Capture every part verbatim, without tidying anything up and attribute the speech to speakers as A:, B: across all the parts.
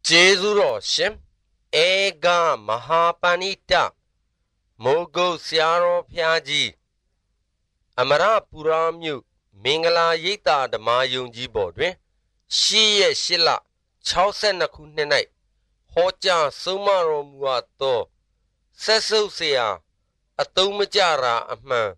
A: Jezuro Shim Ega Mahapanita Mogo Siaro Piaji Amara Puramyu Mingala Yita the Mayunji Bodwe Shi Shilla Chausen Kunenai Hoja Sumaro Muato Sesu Sea Atumajara Ama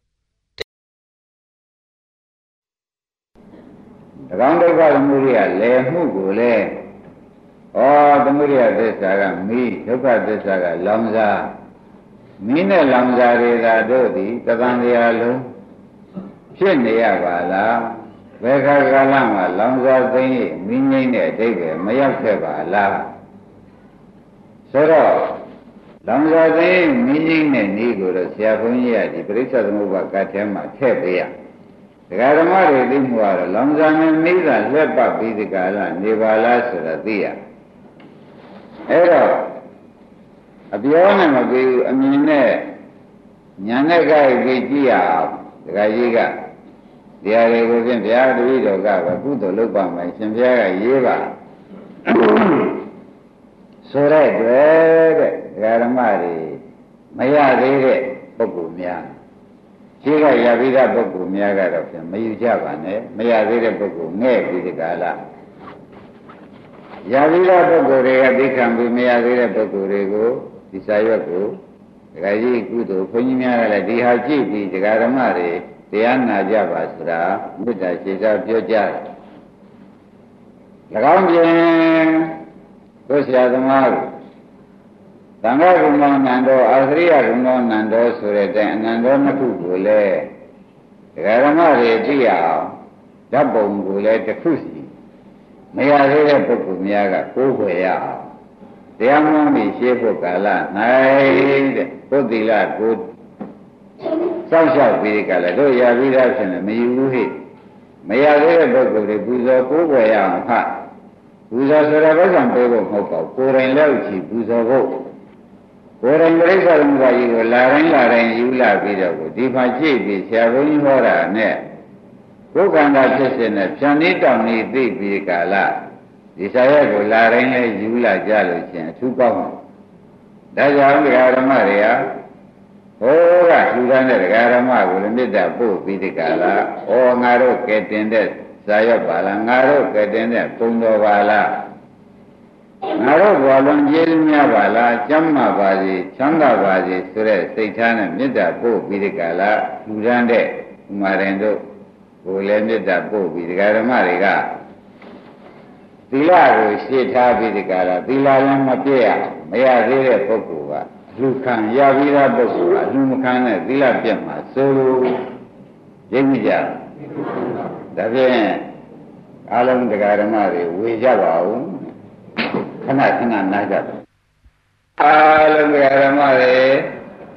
B: Round the Muria, Le Mugule, or the Muria de Saga, me, Yuka de Saga, Lamza, Mina Lamza Reda Dodi, Tabandialu, Shinia Bala, Vega Galama, Lamza Dini, Minine, David, Mayakeba, La. Soro, Lamza Dini, Minine, Nigo, Siapunia, the Brisa Muba Katema, Tepia. The Garamari Dimwara, Lamzan Mila, Lepa Pidicala, Nivala Suradia. Era Abiona Mabi, Amine, Yanaka Vigia, the Gajiga, the Arabian, the Arabido Gava, Puto Lupa, my Sambia, Yeva. Sure, Garamari, Maya Rede, Pocumia. Chiga Yavida Boku Miaga of him, Mayujavane, Mayavida Boku, Ne Vidicala. Yavida Boku Rega become Mayavida Boku Rego, Isayaku, Raji Kudo, Punimia, Dihaji, the Garamari, the Anna Javasra, Buddha, Chisa Pioja. Lagambian, Kosia the Maru. Tanga Runo Nando, Azria Runo Nando Surete, and Nando Nakule, Garamari Dia, Dabongule, the Kusi, Mayare Pokumiaga, Kuya, the Amami Shepokala, Naid, Podila, good Sunshine Vidicala, Doya Vidas and Mayuhi, Mayare Poku, Buzo, Kuya, Ha, Buza Sarabasan Pego Hoka, Koran Lauchi, Buzo Ho. Koran Reza Lungayu, Laran Laran, Yula Video, Dipachi, Shavuni Hora, Ne. Kokanda Chesena, Chanita Ni Bicala, Desire Laran, Yula Jaluchin, Tupa. That's how the Garamaria. Oh, Sudan Garama will meet that book, Bicala, or Naro get in that, Sayapala, Naro get in that, Pundovala. Naro Valon Yelmia Vala, Jamma Bazi, Chanda Bazi, Sure, Satan, Mida Bo, Vidicala, Udande, Marendo, who landed that boat with Garamariga. Pilago, Sita Vidicala, Pilalam Mapia, Maya Villa Pocua, Lucan, Yavira Bocua, Lumcana, Villa Piama, Solo, Jemija. Davian, Alam the Garamari, Wijava. Kana kana naga. Alam Garamare.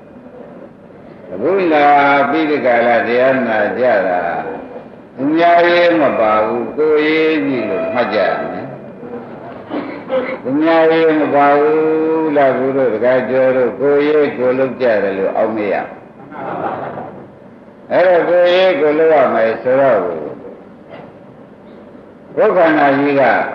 B: Bula Bidicala Diana Jara. Unyari Mabahu, Koye Majan. Unyari Mabahu, La Guru, Gajoro, Koye, Golub Jaralu, Omea. Era Koye, Golua, my sorrow. Kokana Yiga.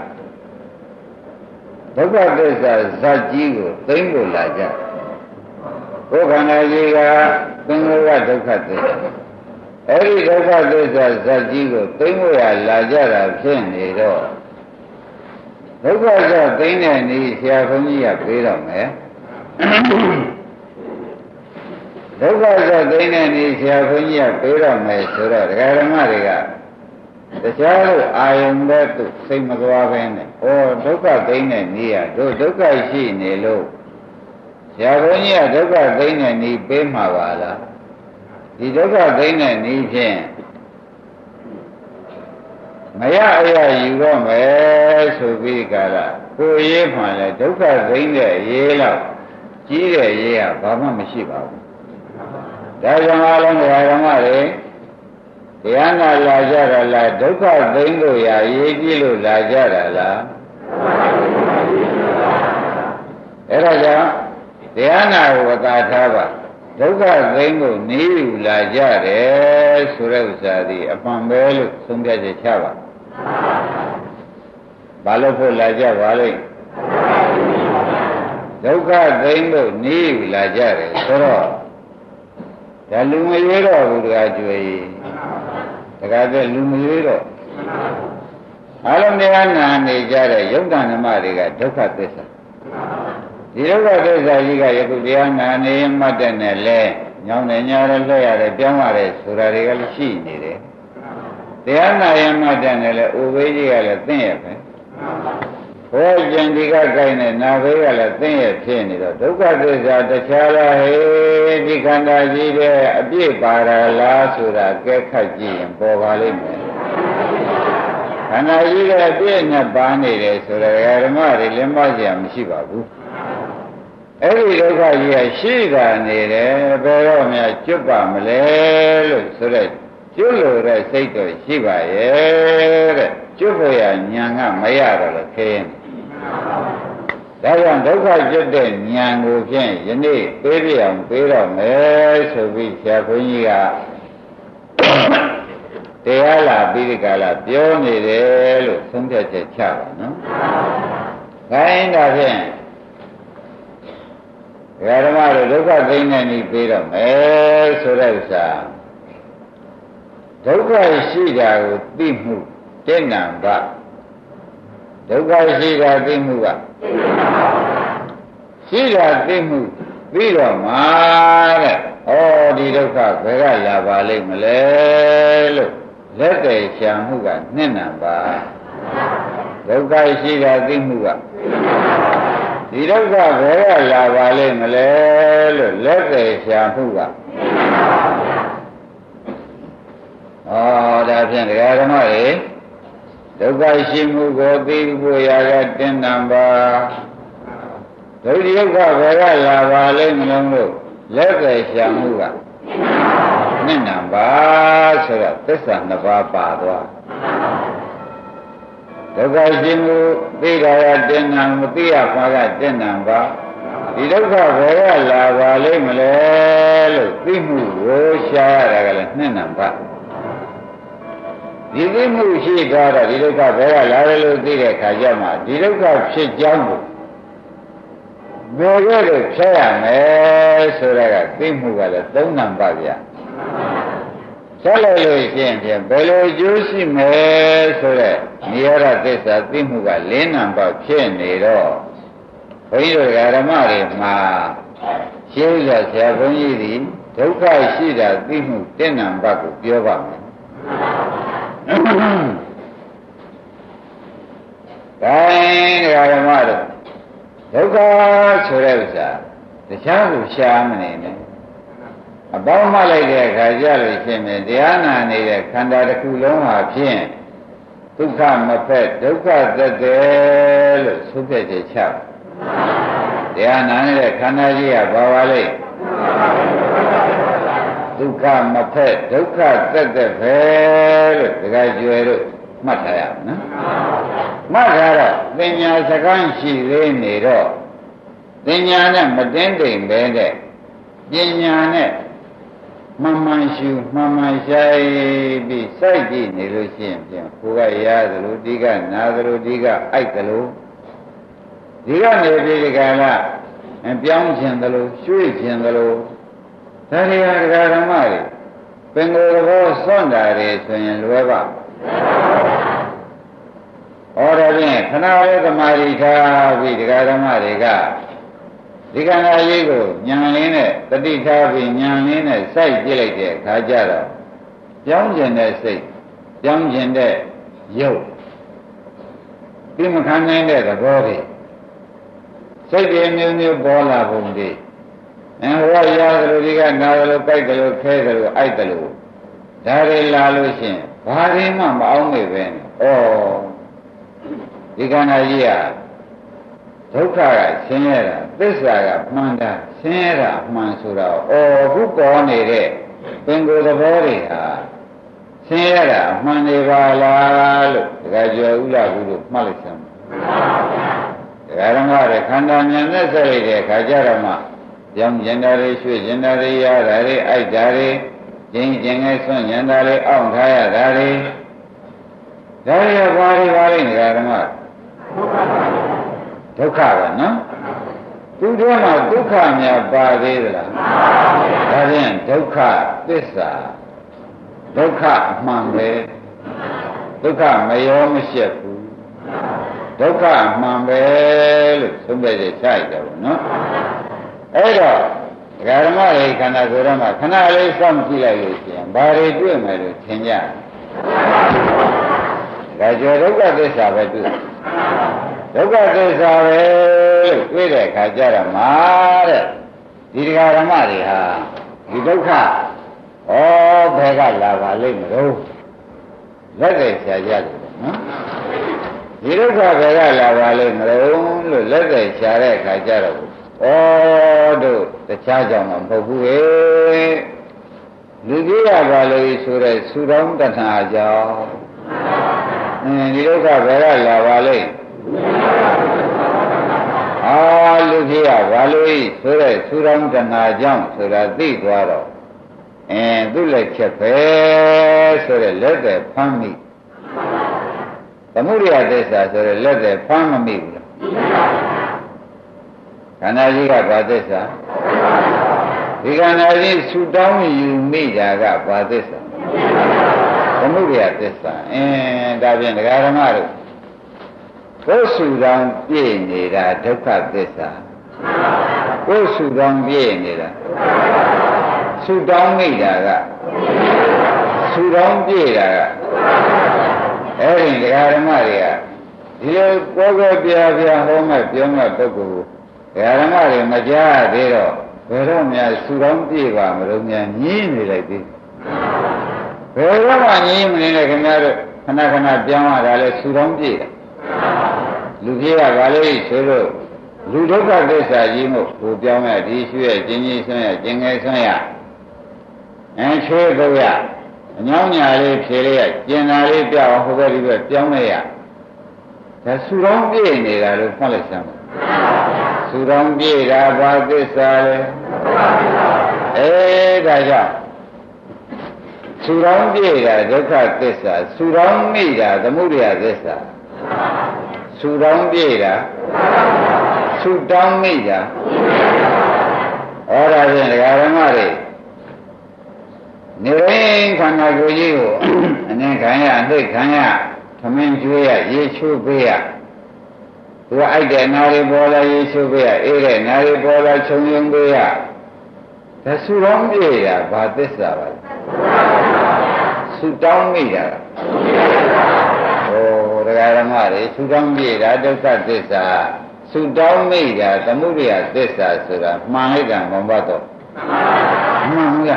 B: Boga Desa Zajigo, Tingo Laja. Kokana Yiga, Tingo Ducate. Every Boga Desa Zajigo, Tingo Laja, Pin, Boga Tina ni Siafonia Piram, eh? Boga Tina ni Siafonia Piram, eh, Sura, Garamariga. The child I am there to say Magavan, or Doka Dana Nia, do Doka Shi Nelo. Siavonia Doka Dana Ni Bemavala. The Doka Dana Ni Jen. Maya Aya Yuga, so be Gala, who ye find Doka Dana Yela, Jira Yea, Bama Mishiba. That's an island Ramare. Yana Lajara La Doka Bingo Ya Yegilo Lajara La Eraja Yana Wakatava Doka Bingo Niu Lajare Surevsadi upon Belu Sunga Chava Balopo Laja Valley ဒုက္ခသိမ်းလို့နေလာကြတယ်ဆိုတော့ဒါလူမရွေးတော့ဘူးတကားကျွေးတကားတဲ့လူမရွေးတော့အလုံးတရားနာနေကြတဲ့ယုတ်တန်ဓမ္မတွေကဒုက္ခသစ္စာဒီဒုက္ခသစ္စာကြီးကယခုတရားနာနေမှတ်တဲ့နဲ့လဲညောင်းနေညာရဲလွှဲရတယ်ပြောင်းရတယ်ဆိုတာတွေကလည်းရှိနေတယ်တရားနာရင်မှတ်တဲ့နဲ့လဲဥပေကြီးကလည်းသိရဲ့ပဲဘောကျင်ဒီကကိုင်းနဲ့နာဘေးကလည်းသိရဲ့ဖြစ်နေတော့ဒုက္ခသစ္စာတခြားလားဟေးဒီခန္ဓာကြီးပဲအပြည့်ပါရလားဆိုတာကဲခတ်ကြည့်ရင်ပေါ်ပါလိမ့်မယ်ခန္ဓာကြီးကအပြည့်နဲ့ပါနေတယ်ဆိုတော့ဓမ္မတွေလင်းမစရာမရှိပါဘူးအဲ့ဒီဒုက္ခကြီးကရှိတာနေတယ်ဘယ်တော့မှကျွတ်ပါမလဲလို့ဆိုတဲ့ကျွတ်လို့တဲ့စိတ်တော့ရှိပါရဲ့တဲ့ကျွတ်ဖို့ရညာကမရတော့လို့ခင်းဒါကြောင့်ဒုက္ခကျွတ်တဲ့ညာကိုဖြင့်ယနေ့ပေးပြအောင်ပေးတော့မယ်ဆိုပြီးဆရာဘုန်းကြီးကတရားလာပြီးဒီကလာပြောနေတယ်လို့သုံးဖြတ်ချက်ချပါနော်။ခိုင်းတာဖြင့်ဓမ္မတို့ဒုက္ခသိနေနေပြီးတော့မယ်ဆိုတဲ့ဥစ္စာဒုက္ခရှိတာကိုသိမှုတဏ္ဏဘဒုက္ခရှိတာသိမှုကရှိတာသိမှုပြီးတော့မှာတဲ့ဩဒီဒုက္ခဘယ်ကလာပါလိမ့်မလဲလို့လက်တည်ရှာမှုကနှစ်နံပါဒုက္ခရှိတာသိမှုကဒီဒုက္ခဘယ်ကလာပါလိမ့်မလဲလို့လက်တည်ရှာမှုကဩဒါဖြင့်တရားဓမ္မတွေဒုက္ခရှိမှုကိုသိဖို့ရကတင်းနံပါဒုက္ခဒုက္ခဘယ်ကလာပါလိမ့်မလို့လက်တည်ရှာမှုကနှစ်နံပါဆိုတော့သစ္စာနှစ်ပါးပါသွားဒုက္ခရှိမှုသိတာရတင်းနံမသိရပါကတင်းနံပါဒီဒုက္ခဘယ်ကလာပါလိမ့်မလဲလို့သိမှုကိုရှားရတာကလည်းနှစ်နံပါဒီသိမှုရှိသွားတော့ဒီဒုက္ခဘယ်ကလာတယ်လို့သိတဲ့အခါကျမှဒီဒုက္ခဖြစ်ကြောင်းကိုဘယ်ကလို့ဖြတ်ရမယ်ဆိုတော့ကသိမှုကလည်းသုံးနံပါဗျာဆက်လိုက်လို့ရှိရင်ဘယ်လိုကျိုးရှိမယ်ဆိုတော့နိရောဓသစ္စာသိမှုကလေးနံပါဖြစ်နေတော့ဘုန်းကြီးတို့ဓမ္မတွေမှာရှင်းရဆရာဘုန်းကြီးဒီဒုက္ခရှိတာသိမှုတဏ္ဏဘကိုပြောပါမယ်ဒါရင်ဓမ္မတို့ဒုက္ခဆိုတဲ့ဥစ္စာတခြားကိုရှားမနေနဲ့အပေါင်းမှလိုက်တဲ့အခါကျလို့ရှိရင်တရားနာနေတဲ့ခန္ဓာတစ်ခုလုံးဟာဖြင့်ဒုက္ခမဖက်ဒုက္ခသက်တယ်လို့ဆိုပြချက်ချတရားနာနေတဲ့ခန္ဓာကြီးကဘာပါလဲဒုက္ခမဖက်ဒုက္ခသက်သက်ပဲလို့ဒကာကျွယ်တို့မှတ်ထားရအောင်နော်မှတ်ထားတော့ပညာစကားရှိသေးနေတော့ပညာနဲ့မတင်းတိမ်ပဲတဲ့ပညာနဲ့မှန်မှန်ရှုမှန်မှန်ဆိုင်ပြီးစိုက်ကြည့်နေလို့ရှိရင်ပြန်ကိုယ်ကရားသလိုဒီကနာသလိုဒီကအိုက်သလိုဒီကနေပြီးဒီကလာပြောင်းခြင်းသလိုရွှေ့ခြင်းသလိုဒါတွေဟာဒကာဓမ္မတွေပင်ကိုယ်တော်စွန့်တာတွေဆိုရင်လွယ်ပါဟောတယ်ဖြင့်ခဏလေးသမာဓိထားပြီးဒကာဓမ္မတွေကဒီကံအရေးကိုဉာဏ်လေးနဲ့တတိထားပြီးဉာဏ်လေးနဲ့စိုက်ကြည့်လိုက်တဲ့အခါကျတော့ပြောင်းကျင်တဲ့စိတ်ပြောင်းကျင်တဲ့ရုပ်ပြီးမခံနိုင်တဲ့သဘောတွေစိတ်တွေမျိုးမျိုးပေါ်လာပုံတွေအဲဟောရသလိုဒီကနာသလိုကြိုက်သလိုခဲသလိုအိုက်သလိုဒါတွေလာလို့ရှိရင်ဘာတွေမှမအောင်မေပဲနဲ့ဩဒီကံအရေးကဒုက္ခကဆင်းရဲတာသစ္စာကမှန်တာဆင်းရဲတာမှန်ဆိုတာဩခုပေါ်နေတဲ့ပင်ကိုယ်သဘောတွေဟာဆင်းရဲတာမှန်နေပါလားလို့ဒကာကျော်ဥလာဘူးလို့မှတ်လိုက်စမ်းဒကာဓမ္မတွေခန္ဓာဉာဏ်နဲ့ဆက်လိုက်တဲ့အခါကျတော့မှပြောင်းကျင်တာတွေရွှေ့ကျင်တာတွေရတာတွေအိုက်တာတွေကျင်းကျင်ငယ်ဆွန့်ကျင်တာတွေအောင့်ထားရတာတွေဒါတွေဘာတွေပါလဲဒကာဓမ္မဒုက္ခပဲနော်သူတို့မှာဒုက္ခများပါသေးသလားဒါဖြင့်ဒုက္ခသစ္စာဒုက္ခအမှန်ပဲဒုက္ခမရောမရှက်ဘူးဒုက္ခအမှန်ပဲလို့သုံးပြချက်ချလိုက်တယ်ဗောနော်အဲ့တော့ဒကာဓမ္မတွေခန္ဓာကိုယ်ထဲမှာခဏလေးစောင့်ကြည့်လိုက်လို့ရှိရင်ဘာတွေတွေ့မယ်လို့ထင်ကြဒါကြောင့်ဒုက္ခသစ္စာပဲတွေ့ဒုက္ခသစ္စာပဲလို့တွေ့တဲ့အခါကျတော့မှာတဲ့ဒီဒကာဓမ္မတွေဟာဒီဒုက္ခဩဘယ်ကလာပါလိမ့်မလို့လက်တွေဆရာကြတယ်နော်ဒီဒုက္ခဘယ်ကလာပါလိမ့်မလို့လို့လက်တွေဆရာတဲ့အခါကျတော့ဩတို့တခြားကြောင့်မဟုတ်ဘူးလေလူကြီးရပါလို့ဆိုတဲ့ဆူတောင်းတဏှာကြောင့်အင်းဒီဒုက္ခဘယ်ကလာပါလိမ့်အာလူကြီးရပါလို့ဆိုတဲ့ဆူတောင်းတဏှာကြောင့်ဆိုတာသိသွားတော့အင်းသူ့လက်ချက်ပဲဆိုတဲ့လက်တွေဖမ်းမိသမုဒိယသစ္စာဆိုတဲ့လက်တွေဖမ်းမမိဘူးလားခန္ဓာကြီးကဘာသစ္စာဒီခန္ဓာကြီးဆူတောင်းယူမိတာကဘာသစ္စာသမုဒိယသစ္စာအင်းဒါဖြင့်ဒကာဓမ္မတို့ကိုယ်ဆူတောင်းပြည့်နေတာဒုက္ခသစ္စာကိုယ်ဆူတောင်းပြည့်နေတာဆူတောင်းမိတာကဆူတောင်းပြည့်တာကအဲ့ဒီဒကာဓမ္မတွေကဒီလိုပေါ်ပေါ်ပြပြဟောမဲ့ပြောမဲ့ပုဂ္ဂိုလ်ဒကာဓမ္မတွေမကြားသေးတော့ဘယ်တော့မှဆူတောင်းပြည့်ပါမလို့များညင်းနေလိုက်သေးဘယ်တော့မှညင်းမနေနဲ့ခင်ဗျားတို့ခဏခဏပြောင်းရတာလဲဆူတောင်းပြည့်တာလူကြီးကဘာလို့ဆိုလို့လူဒုက္ခသစ္စာကြီးမို့ကိုပြောင်းရဒီရွှေ့ကျင်းကြီးဆွမ်းရကျင်ငယ်ဆွမ်းရအဲချွေးတော့ရအညောင်းညာလေးဖြေလေးရကျင်တာလေးပြောင်းဟိုဘက်ဒီဘက်ပြောင်းလိုက်ရဒါဆူတောင်းပြည့်နေတာလို့မှတ်လိုက်စမ်းပါဆူတောင်းပြည့်တာဘာသစ္စာလဲအေးဒါကြောင့်ဆူတောင်းပြည့်တာဒုက္ခသစ္စာဆူတောင်းမိတာသမုဒိယသစ္စာဆူတောင်းပြည့်တာဆူတောင်းမိတာဩဒါဖြင့်ဒကာဓမ္မတွေနေရင်ခန္ဓာကိုယ်ကြီးကိုအနေခံရအသိခံရသမင်းကျွေးရရေချိုးပေးရသူအိုက်တဲ့နာရီပေါ်လာရေချိုးပေးရအေးတဲ့နာရီပေါ်လာခြုံယုံပေးရဒါဆူတောင်းပြေတာဘာသစ္စာပါလဲဆူတောင်းမိတာဟိုဒကာဓမ္မတွေဆူတောင်းပြေတာဒုက္ခသစ္စာဆူတောင်းမိတာသမုဒိယသစ္စာဆိုတာမှန်လိုက်တာမဟုတ်တော့မှန်ဘူးလား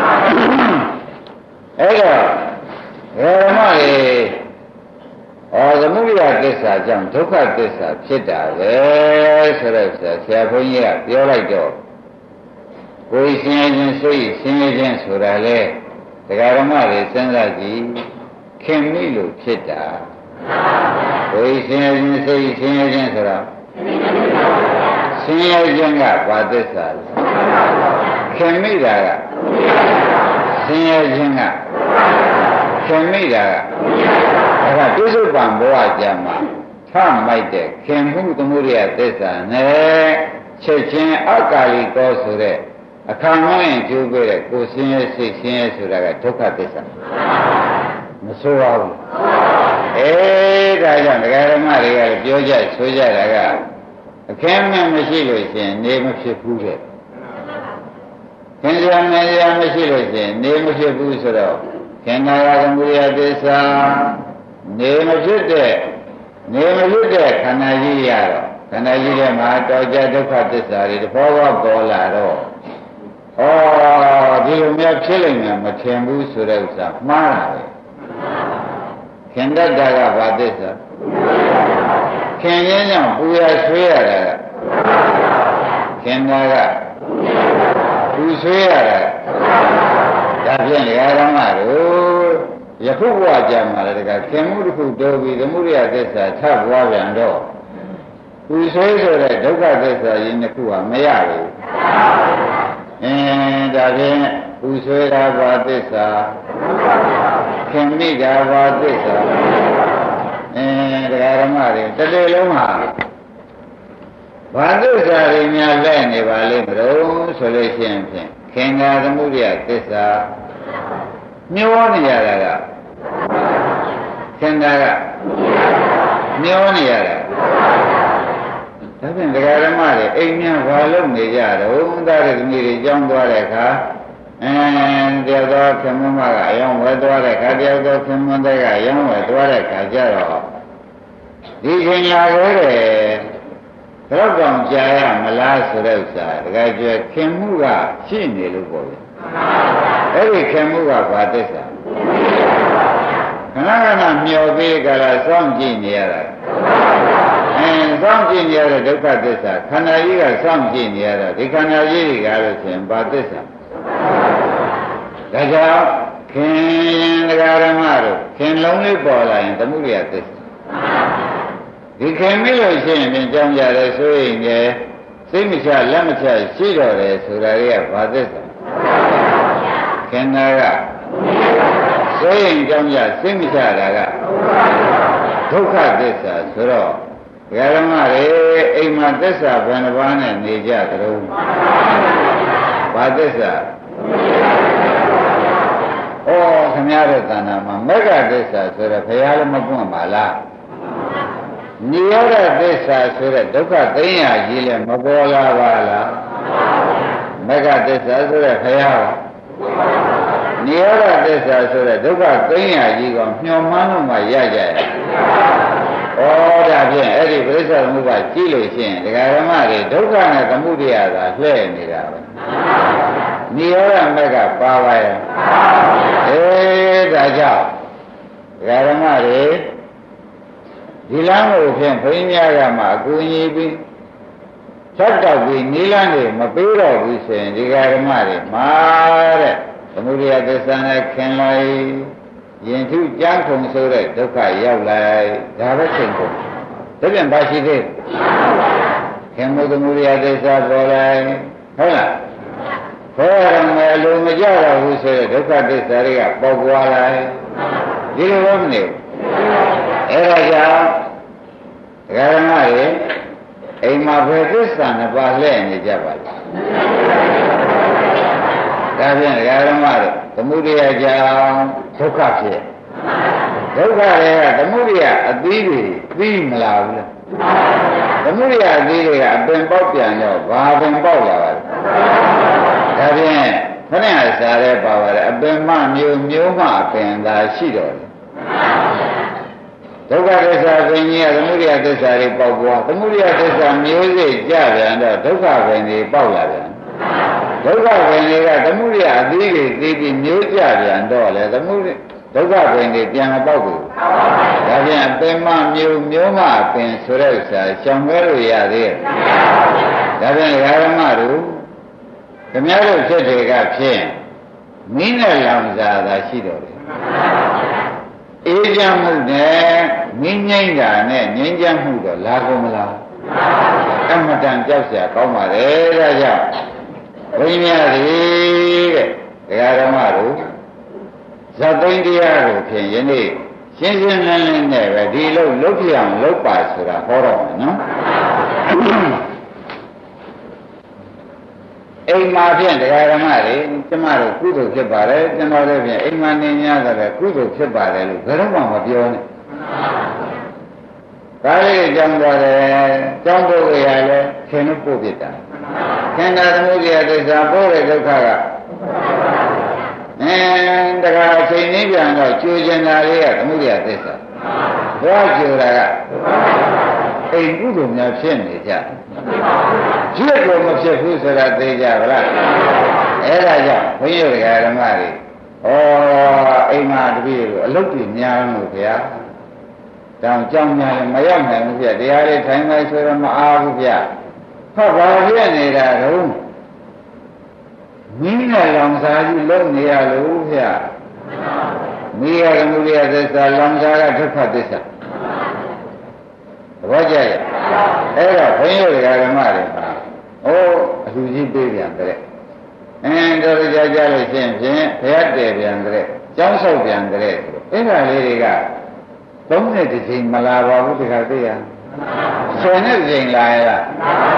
B: အဲ့တော့ဓမ္မတွေဩသမုဒိယသစ္စာကြောင့်ဒုက္ခသစ္စာဖြစ်တာပဲဆိုတော့ဆရာဘုန်းကြီးကပြောလိုက်တော့ကိုယ်ရှင်ရခြင်းစိတ်ရှင်ရခြင်းဆိုတာလေဒကာဓမ္မတွေစဉ်းစားကြည့်ခင်မိလို့ဖြစ်တာကိုယ်ရှင်ရခြင်းစိတ်ရှင်ရခြင်းဆိုတာရှင်ရခြင်းကဘာသစ္စာလဲခင်မိတာကရှင်ရခြင်းကခင်မိတာကဒါကပြစ္ဆုတ်ပံဘဝကြမှာထမိုက်တဲ့ခင်မှုသမုဒိယသစ္စာနဲ့ချက်ချင်းအကာလီကောဆိုတဲ့အခါမင်းကျိုးပေးတဲ့ကိုယ်ဆင်းရဲစိတ်ဆင်းရဲဆိုတာကဒုက္ခသစ္စာမဆိုးပါဘူးအေးဒါကြောင့်ဒကာဓမ္မတွေကပြောကြဆိုကြတာကအခင်းမမရှိလို့ရှိရင်နေမဖြစ်ဘူးတဲ့ခင်ဗျာနေရမရှိလို့ရှိရင်နေမဖြစ်ဘူးဆိုတော့ခင်ဗျာကသမုဒိယသစ္စာနေမဖြစ်တဲ့နေမဖြစ်တဲ့ခန္ဓာကြီးရတော့ခန္ဓာကြီးထဲမှာတောကြဒုက္ခသစ္စာတွေတဘောဘောပေါ်လာတော့ဩဒီလိုမျိုးဖြစ်လိမ့်မယ်မထင်ဘူးဆိုတဲ့ဥစ္စာမှားတာပဲခင်တတ်တာကဘာသစ္စာခင်ရင်းကြောင့်ပူရဆွေးရတာကခင်တာကပူဆွေးရတာဒါဖြင့်ဒကာဓမ္မတို့ယခုဘဝကြမှာလည်းတကခင်မှုတစ်ခုတိုးပြီးသမုဒိယသစ္စာထပ်ပွားပြန်တော့ပူဆွေးဆိုတဲ့ဒုက္ခသစ္စာရင်းတစ်ခုဟာမရဘူးအင်းဒါဖြင့်ပူဆွေးတာဘာသစ္စာခင်မိတာဘာသစ္စာအင်းဒကာဓမ္မတွေတစ်လေလုံးဟာဘာသစ္စာတွေများလဲနေပါလိမ့်မလို့ဆိုလို့ရှိရင်ဖြင့်ခင်္ဃာသမုဒယသစ္စာမျောနေရတာကခင်္ဃာကမျောနေရတာဒါဖြင့်ဒကာဓမ္မတွေအိမ်များဘာလုပ်နေကြတော့သားရသမီးတွေကြောင်းသွားတဲ့အခါအင်းတယောက်တော့ခင်မမကအယောင်ဝဲသွားတဲ့အခါတယောက်တော့ခင်မတဲ့ကအယောင်ဝဲသွားတဲ့အခါကျတော့ဒီခင်လာခဲ့တယ်တော့ကြောင့်ကြာရမလားဆိုတဲ့ဥစ္စာတကယ်ကျခင်မှုကရှိနေလို့ပေါ့ဗျအဲ့ဒီခင်မှုကဘာသစ္စာခဏခဏမျောသေးကြလားစောင့်ကြည့်နေရတာအဲစောင့်ကြည့်နေရတဲ့ဒုက္ခသစ္စာခန္ဓာကြီးကစောင့်ကြည့်နေရတာဒီခန္ဓာကြီးတွေကလို့ဆိုရင်ဘာသစ္စာဒါကြောင့်ခင်တရားဓမ္မတို့ခင်လုံးလေးပေါ်လာရင်သမုဒိယသစ္စာဒီခင်မိလို့ရှိရင်ပြန်ကြောင်းကြတယ်ဆိုရင်လေစိတ်မချလက်မချရှိတော့တယ်ဆိုတာတွေကဘာသစ္စာခင်နာကဆိုရင်ကြောင်းကြစိတ်မချတာကဒုက္ခသစ္စာဆိုတော့ဓမ္မတွေအိမ်မှာသစ္စာဘယ်နှပါးနဲ့နေကြသလဲဘာသစ္စာဩခင်ဗျားတို့တဏ္ဍာမှာမဂ္ဂသစ္စာဆိုတော့ဘုရားလည်းမပွင့်ပါလားနိရောဓသစ္စာဆိုတဲ့ဒုက္ခသိညာကြီးလည်းမပေါ်လာပါလားမဂ္ဂသစ္စာဆိုတဲ့ဘုရားနိရောဓသစ္စာဆိုတဲ့ဒုက္ခသိညာကြီးကမျှော်မှန်းလို့မှရကြရဲ့ဩဒါဖြင့်အဲ့ဒီပရိစ္ဆေသမုပ္ပါကြည့်လို့ရှိရင်ဒကာဓမ္မတွေဒုက္ခနဲ့သမုဒယသာလှည့်နေတာပဲနိရောဓမဂ္ဂပါပါရဲ့အေးဒါကြောင့်ဒကာဓမ္မတွေဒီလမ်းကိုဖြင့်ဘုန်းကြီးများကမှအကူအညီပြီးချက်တော့ပြီးနိလန်းတွေမပေးတော့ဘူးဆိုရင်ဒီဃာဓမ္မတွေမှာတဲ့သမုဒယသစ္စာနဲ့ခင်လိုက်ရင်ထုကြမ်းခုံဆိုတဲ့ဒုက္ခရောက်လိုက်ဒါပဲချိန်ကုန်ဒါပြန်ပါရှိသေးခင်မသမုဒယသစ္စာပေါ်လိုက်ဟုတ်လားခေါ်ရမယ်လို့မကြတော့ဘူးဆိုတဲ့ဒုက္ခသစ္စာတွေကပေါ်ပွားလိုက်ဒီလိုပဲမနေဘူးအဲ့ဒါကြောင့်ဒကာဓမ္မတွေအိမ်မှာဘယ်သစ္စာနှစ်ပါးလှည့်နေကြပါလဲဒါဖြင့်ဒကာဓမ္မတွေသမုဒယကြောင့်ဒုက္ခဖြစ်ဒုက္ခတွေကသမုဒယအသီးတွေပြီးမလာဘူးလားသမုဒယအသီးတွေကအပင်ပေါက်ပြန်တော့ဘာပင်ပေါက်လာပါလဲဒါဖြင့်ခဏစားရဲပါပါတယ်အပင်မမျိုးမျိုးမှအပင်သာရှိတော့တယ်ဒုက္ခသစ္စာပင်ကြီးကသမုဒယသစ္စာတွေပေါက်ပွားသမုဒယသစ္စာမျိုးစိတ်ကြပြန်တော့ဒုက္ခပင်တွေပေါက်လာပြန်ဒုက္ခပင်တွေကသမုဒယအသီးတွေသိပြီးမျိုးကြပြန်တော့လေသမုဒဒုက္ခပင်တွေပြန်မပေါက်ဘူးဒါဖြင့်အပင်မမျိုးမျိုးမှအပင်ဆိုတဲ့ဥစ္စာရှောင်ခဲလို့ရသေးတယ်ဒါဖြင့်ဓမ္မတို့ခင်ဗျားတို့ဖြစ်တွေကဖြင့်မင်းနဲ့လောင်စားသာရှိတော့တယ်အေးချမ်းမှုနဲ့ငြိမ့်ငြိမ့်တာနဲ့ငြိမ်းချမ်းမှုတော့လာကုန်မလားအမတန်ကြောက်စရာကောင်းပါလေဒါကြောင့်ဘုန်းကြီးများတဲ့တရားဓမ္မတို့ဇတ်သိန်းတရားကိုဖြင့်ယနေ့ရှင်းရှင်းလင်းလင်းနဲ့ပဲဒီလိုလုပ်ပြအောင်လုပ်ပါဆိုတာဟောတော့မယ်နော်အိမ်မှာဖြင့်တရားဓမ္မတွေကျမတို့ကုသိုလ်ဖြစ်ပါတယ်ကျွန်တော်လည်းဖြင့်အိမ်မှာနေ냐ဆိုတဲ့ကုသိုလ်ဖြစ်ပါတယ်လို့ဘယ်တော့မှမပြောနဲ့ဒါလေးကြောင့်တော့လေကြောင့်တို့ရလဲခင်လို့ပို့ပြတာခင်တာသမုဒယသစ္စာပို့တဲ့ဒုက္ခကအင်းတခါအချိန်ကြီးပြန်တော့ကျိုးကျင်တာလေးကသမုဒယသစ္စာသွားကျိုးတာကအိမ်ကုသိုလ်များဖြစ်နေကြကျွတ်လို့မဖြစ်ဘူးဆိုတာသိကြပါလားအဲ့ဒါကြောင့်ဘုန်းကြီးတို့ဓမ္မတွေဩအိမ်မှာတပည့်တို့အလုပ်တွေများလို့ဗျာတောင်ကြောင်းများလည်းမရောက်နိုင်ဘူးဗျတရားလေးထိုင်လိုက်ဆိုတော့မအားဘူးဗျဟုတ်ပါရဲ့နေတာတော့မင်းနဲ့လောင်စားကြီးလုံးနေရလို့ဗျမိရကမှုရသစ္စာလောင်စားကဒုက္ခသစ္စာဘောကြရဲ့အဲ့တော့ဘုန်းကြီးတို့ဓမ္မတွေမှာအိုးအလူကြီးပေးပြန်တဲ့အင်းတို့ကြကြလို့ရှိရင်ဖြင့်ဘုရားတည်ပြန်တဲ့ကျောင်းဆောက်ပြန်တဲ့အဲ့ဒါလေးတွေကသုံးနဲ့တစ်ချိန်မလာပါဘူးဒီခါသိရဆယ်နဲ့တစ်ချိန်လာရလား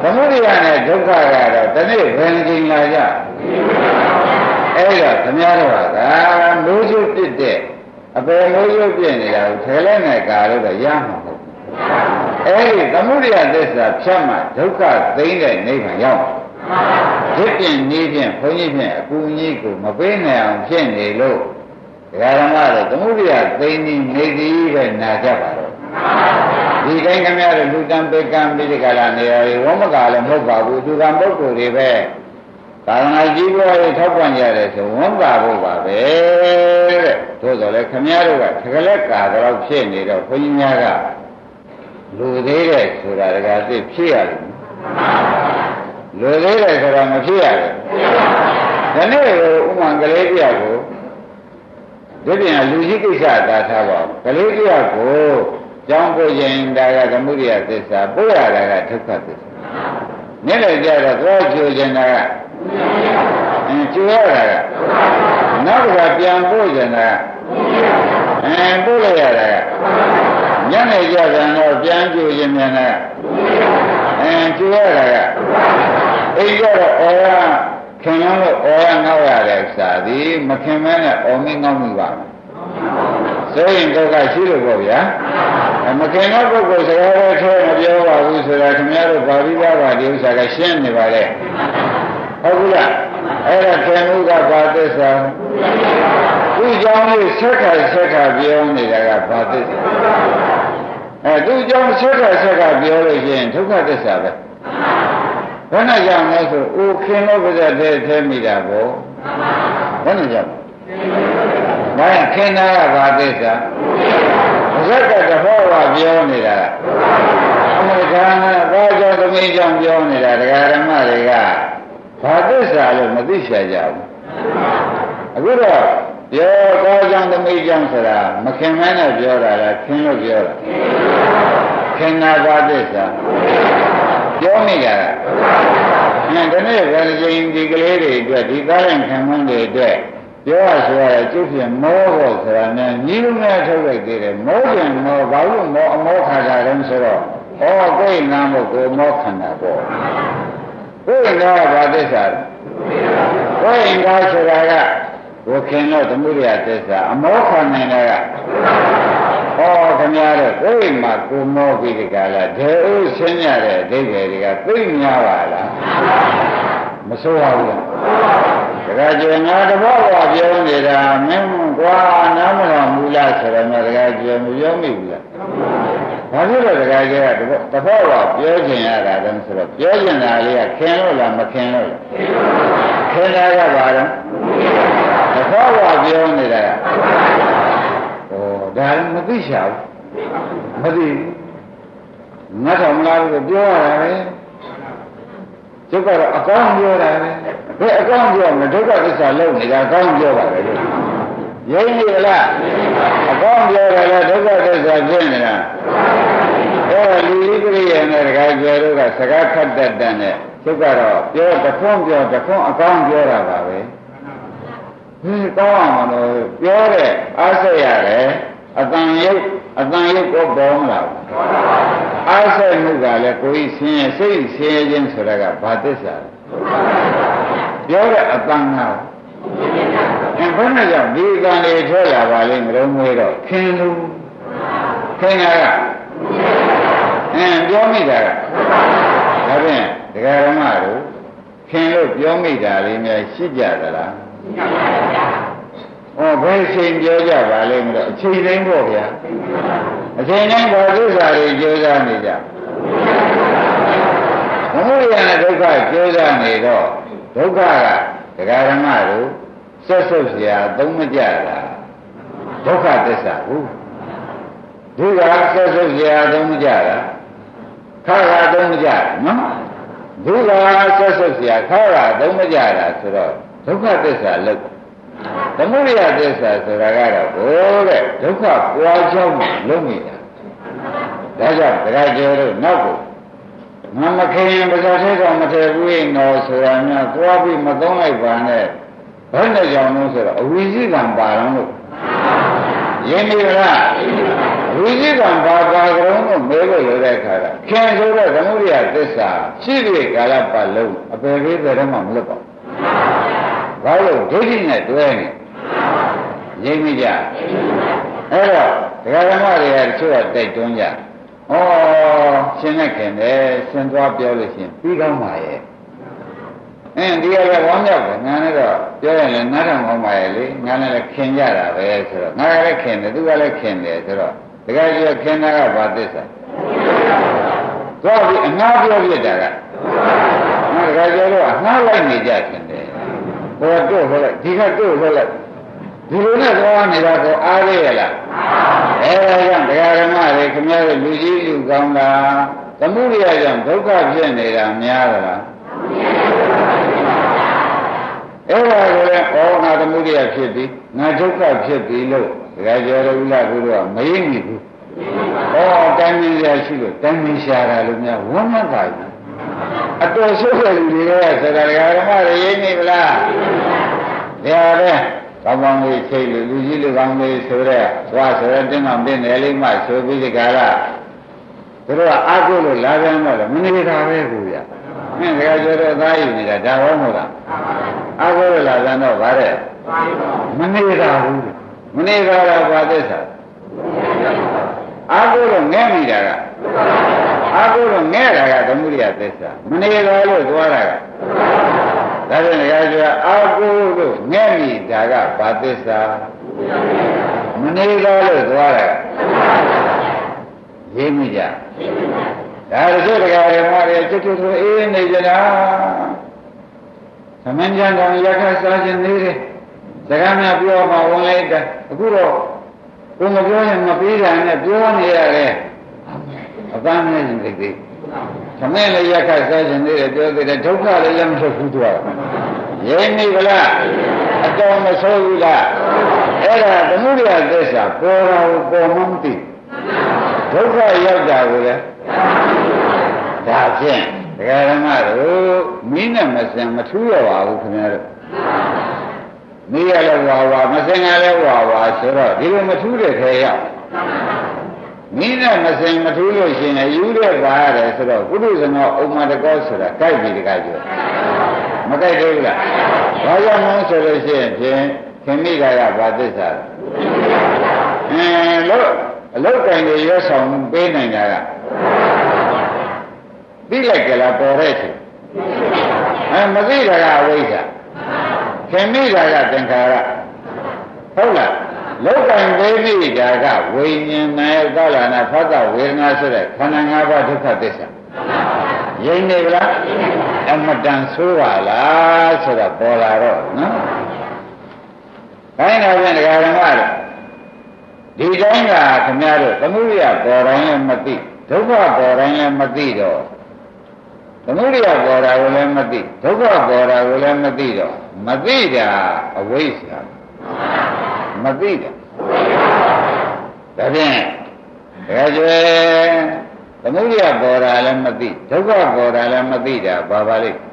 B: သမုဒိယနဲ့ဒုက္ခကတော့တနေ့ဘယ်ချိန်လာကြအဲ့တော့ခမည်းတော်ကမိုးကျပြစ်တဲ့အပယ်မိုးကျပြစ်နေတာကိုထဲလဲနဲ့ကာလို့တော့ရမှာမဟုတ်ဘူးအဲ့ဒီသမုဒိယသစ္စာဖြတ်မှဒုက္ခသိမ့်တဲ့နိဗ္ဗာန်ရောက်ဖြစ်ပြင်နေဖြင့်ဘုန်းကြီးဖြင့်အကူကြီးကိုမပေးနိုင်အောင်ဖြစ်နေလို့ဒကာဓမ္မတို့သမုဒိယသိမ့်နေနေသည်ပဲနာကြပါတော့ဒီတိုင်းခမရလူတံပေကံပိဋကလာနေရဝမကလည်းမဟုတ်ပါဘူးသူကပုဂ္ဂိုလ်တွေပဲသာသနာကြီးပွားရေးထောက်ပံ့ကြတယ်ဆိုဝန်ပါဖို့ပါပဲတဲ့သို့တော်လည်းခမရတို့ကသကလက်ကာတော့ဖြစ်နေတော့ဘုန်းကြီးများကလူသေးတယ်ဆိုတာတကားသိဖြစ်ရတယ်လူသေးတယ်ဆိုတော့မဖြစ်ရဘူးဒီနေ့ဥမာကလေးပြကိုဒီပြင်လူကြီးကိစ္စသာထားပါကလေးပြကိုကျောင်းပို့ရင်ဒါကသမုဒိယသစ္စာပို့ရတာကဒုက္ခသစ္စာနည်းလည်းကြတော့သွားကြိုခြင်းတာကအင်းကြိုရတာကနောက်ကပြန်ပို့ခြင်းတာအင်းပို့လိုက်ရတာကညနေကြပြန်တော့ပြန်ကြိုခြင်းမြန်တာအင်းကြိုရတာကအိမ်ကတော့အော်ရခင်လို့အော်ရငေါက်ရတဲ့စာသည်မခင်မဲနဲ့အော်မင်းငေါက်မိပါမယ်ဆိုရင်ဒုက္ခရှိလို့ပေါ့ဗျာမခင်တဲ့ပုဂ္ဂိုလ်စကားတော့ထဲမပြောပါဘူးဆိုတာခင်ဗျားတို့ပါဠိသားပါဒီဥစ္စာကရှင်းနေပါလေဟုတ်ဘူးလားအဲ့ဒါခင်မှုကဘာသစ္စာသူ့ကြောင့်လေးဆက်ခါဆက်ခါပြောနေတာကဘာသစ္စာအဲသူ့ကြောင့်ဆက်ခါဆက်ခါပြောလို့ရှိရင်ဒုက္ခသစ္စာပဲဘယ်နဲ့ကြောင့်လဲဆိုအိုခင်လို့ပါတဲ့ထဲထဲမိတာပေါ့ဘယ်နဲ့ကြောင့်ဒါခင်တာကဘာသစ္စာအစက်ကတဘောကပြောနေတာအမေရိကန်ကဘာကြောင့်သမီးကြောင့်ပြောနေတာတရားဓမ္မတွေကဘာသစ္စာလို့မသိချင်ကြဘူးအခုတော့ပြောဘာကြောင့်သမီးကြောင့်ဆိုတာမခင်မနဲ့ပြောတာလားခင်လို့ပြောတာခင်တာဘာသစ္စာပြောမိတာကဒီနေ့ဘယ်ချိန်ဒီကလေးတွေအတွက်ဒီသားရင်ခံမန်းတွေအတွက်ပြောရဆိုရကျုပ်ပြင်မောဖို့ဆိုတာနဲ့ညီလူနဲ့ထုတ်လိုက်သေးတယ်မောပြန်မောဘာလို့မောအမောခါတာလဲဆိုတော့ဩကိုယ်နာမို့ကိုမောခန္ဓာပေါ့ကိုယ်နာဘာသစ္စာကိုယ်နာဆိုတာကဝခင်တော့သမုဒိယသစ္စာအမောခန္ဓာကဩခင်ဗျားတို့ကိုယ်မှာကိုမောပြီးဒီကလာဒေဥဆင်းရတဲ့အဓိပ္ပာယ်တွေကသိများပါလားမဆိုးပါဘူးတကယ်ကျေငါတဘောကပြောနေတာမင်းကွာနားမတော်မူလားဆိုတော့တကယ်ကျေမပြောမိဘူးလားဘာဖြစ်လို့တကယ်ကျေကတဘောကပြောချင်ရတာတုန်းဆိုတော့ပြောချင်တာလေးကခင်လို့လားမခင်လို့လားခင်တာကဘာလဲတဘောကပြောနေတာကဟောဒါလည်းမသိချဘူးမသိဘူးငါတော်မလားလို့ပြောရတာပဲကျုပ်ကတော့အကောင်းပြောတာပဲဘယ်အကောင်းပြောမလဲဒုက္ခသစ္စာလုံးနေတာအကောင်းပြောပါလေလို့ရင်းနေလားအကောင်းပြောတယ်လားဒုက္ခသစ္စာဖြစ်နေတာအဲ့ဒါလူကြီးပြည့်ရဲ့နဲ့တခါကျော်တို့ကစကားခတ်တတ်တဲ့နဲ့ကျုပ်ကတော့ပြောတခွန်းပြောတခွန်းအကောင်းပြောတာပါပဲဟင်းကောင်းအောင်လို့ပြောတဲ့အားဆက်ရတယ်အတန်ရုပ်အတန်ရုပ်ကိုပေါ်မလားအားဆက်မှုကလည်းကိုယ်ဆင်းရဲစိတ်ဆင်းရဲခြင်းဆိုတာကဘာသစ္စာလဲပြောတဲ့အတန်ဟာအဲဘယ်နဲ့ကြောင့်ဒီကံတွေထွက်လာပါလိမ့်မလို့မွေးတော့ခင်လူခင်တာကအဲပြောမိတာကဒါဖြင့်ဒကာရမတို့ခင်လို့ပြောမိတာလေးများရှိကြသလားဩဘယ်ချိန်ပြောကြပါလိမ့်မလို့အချိန်တိုင်းပေါ့ဗျာအချိန်တိုင်းဘာသစ္စာတွေကြိုးစားနေကြဘုရားဒုက္ခကြိုးစားနေတော့ဒုက္ခကဒကာရမတို့ဆက်ဆုပ်เสียသုံးမကြတာဒုက္ခသစ္စာဟုတ်ဒုက္ခဆက်ဆုပ်เสียသုံးမကြတာခါခါသုံးမကြနော်ဒုက္ခဆက်ဆုပ်เสียခါခါသုံးမကြတာဆိုတော့ဒုက္ခသစ္စာလို့သမုဒိယသစ္စာဆိုတာကတော့ဘိုးတဲ့ဒုက္ခပွားချောင်းလုံးနေတာဒါကြောင့်တရားကျော်တို့နောက်ကိုမမခင်ပါဇာသေးတော်မထေဘူးနော်ဆိုတာများသွားပြီးမသုံးလိုက်ပါနဲ့ဘယ်နဲ့ကြောင့်လို့ဆိုတော့အဝိဇိကံပါတော့လို့ရင်းပြီလားအဝိလူကြီးကဘာပါကြုံလို့မဲလို့ရတဲ့ခါကခင်ဆိုတဲ့သမုဒိယသစ္စာရှိပြီကာလပတ်လုံးအပေလေးတွေတော့မှမလွတ်ပါဘူး။ဘာလို့ဒိဋ္ဌိနဲ့တွဲနေရင်းမိကြအဲ့တော့ဒကာဓမ္မတွေကတချို့ကတိုက်တွန်းကြဩရှင်နဲ့ခင်တယ်ရှင်သွားပြောလို့ရှင်ပြီးကောင်းပါရဲ့အင်းဒီကလည်းဝမ်းမြောက်တယ်ငါလည်းတော့ပြောရင်လည်းနားထောင်ကောင်းပါရဲ့လေငါလည်းခင်ကြတာပဲဆိုတော့ငါလည်းခင်တယ်သူကလည်းခင်တယ်ဆိုတော့တကယ်ကျခင်တာကဘာသစ္စာသွားပြီးအငှားပြောပြတာကငါတကယ်ကျတော့အငှားလိုက်နေကြခင်တယ်ဟိုတို့ဟိုလိုက်ဒီကတို့ဟိုလိုက်ဒီလိုနဲ့သွားနေတာကိုအားရရလားအဲဒါကြောင့်တရားဓမ္မတွေခင်ဗျားတို့လူကြီးလူကောင်းတာသမုဒိယကြောင့်ဒုက္ခဖြစ်နေတာများသလားအဲ့ဒါကိုလည်းဩငါသမုဒိယဖြစ်ပြီငါဒုက္ခဖြစ်ပြီလို့တရားကျော်ရဥလာဘုရားမရင်းမိဘူးဩတိုင်းမြင်ရရှိလို့တိုင်းမြင်ရှာတာလို့များဝမ်းမသာဘူးအတော်ဆိုးတဲ့လူတွေကစကားတရားဓမ္မတွေရင်းနေဗလားဒါပဲကောင်းကောင်းလေးချိန်လို့လူကြီးလူကောင်းလေးဆိုတဲ့သွားဆိုတဲ့တင်းတော်ပြင်းတယ်လေးမှဆိုပြီးဒီကရာသူတို့ကအားကိုးလို့လာပြန်တော့မနေတာပဲကိုရမင်းတရားကျော်တော့သားယူနေတာဒါရောမဟုတ်လားအားကိုးလို့လာပြန်တော့ဗါတဲ့မနေတာဘူးမနေတာတော့ဘာသစ္စာအားကိုးလို့ငဲမိတာကအားကိုးလို့ငဲတာကသမုဒိယသစ္စာမနေတာလို့သွားတာကဒါဖြင့်တရားကျော်အာဟုလို့ငဲ့မိတာကဘာသစ္စာမနေတော့လို့သွားတာရေးမိကြဒါတချို့တရားဓမ္မတွေကျွတ်ကျွတ်အေးနေကြတာသမញ្ញံတော်ရခစားခြင်းနေတယ်စကားများပြောမှဝင်လိုက်တာအခုတော့ကိုမပြောရင်မပြီးတာနဲ့ပြောနေရတယ်အပန်းနဲ့ရင်သိသိသမင်းလည်းရခစားခြင်းနေတယ်ပြောသေးတယ်ဒုက္ခလည်းလက်မထွက်ဘူးသွားရင်းနေဗလားအတော်မဆိုးဘူးလားအဲ့ဒါသမုဒိယသစ္စာပေါ်တာကိုပေါ်မှမသိဒုက္ခရောက်တာကိုလည်းဒါဖြင့်ဒကာဓမ္မတို့မင်းနဲ့မစင်မထူးရပါဘူးခင်ဗျားတို့မင်းရလည်းဝါဝါမစင်ကလည်းဝါဝါဆိုတော့ဒီလိုမထူးတဲ့ခဲရောက်မင်းနဲ့မစင်မထူးလို့ရှိရင်ယူတဲ့ပါရတယ်ဆိုတော့ကုသဇနောဥမ္မာတကောဆိုတာကြိုက်ပြီတကားကျော်မကြိုက်သေးဘူးလားဘာကြောင့်လဲဆိုလို့ရှိရင်ဖြင့်ခင်မိကရဘာသစ္စာအင်းလို့အလုတ်ကံတွေရွတ်ဆောင်ပေးနိုင်တာကသိလိုက်ကြလားပေါ်တဲ့ချင်းအဲမသိတာကအဝိဇ္ဇာခင်မိတာကသင်္ခါရဟုတ်လားလောကံသိမိတာကဝိညာဉ်နဲ့သလနာဖတ်တာဝေဒနာဆိုတဲ့ခန္ဓာ၅ပါးဒုက္ခသစ္စာရင်းနေလားအမတန်ဆိုးပါလားဆိုတော့ပေါ်လာတော့နော်ခိုင်းတော်ပြန်တရားဓမ္မတို့ဒီတိုင်းကခင်ဗျားတို့သမုဒိယပေါ်တိုင်းလည်းမသိဒုက္ခပေါ်တိုင်းလည်းမသိတော့သမုဒိယပေါ်တာကိုလည်းမသိဒုက္ခပေါ်တာကိုလည်းမသိတော့မသိတာအဝိဇ္ဇာမသိတာဒါဖြင့်ဒါကျွဲသမုဒိယပေါ်တာလည်းမသိဒုက္ခပေါ်တာလည်းမသိတာဘာပါလိမ့်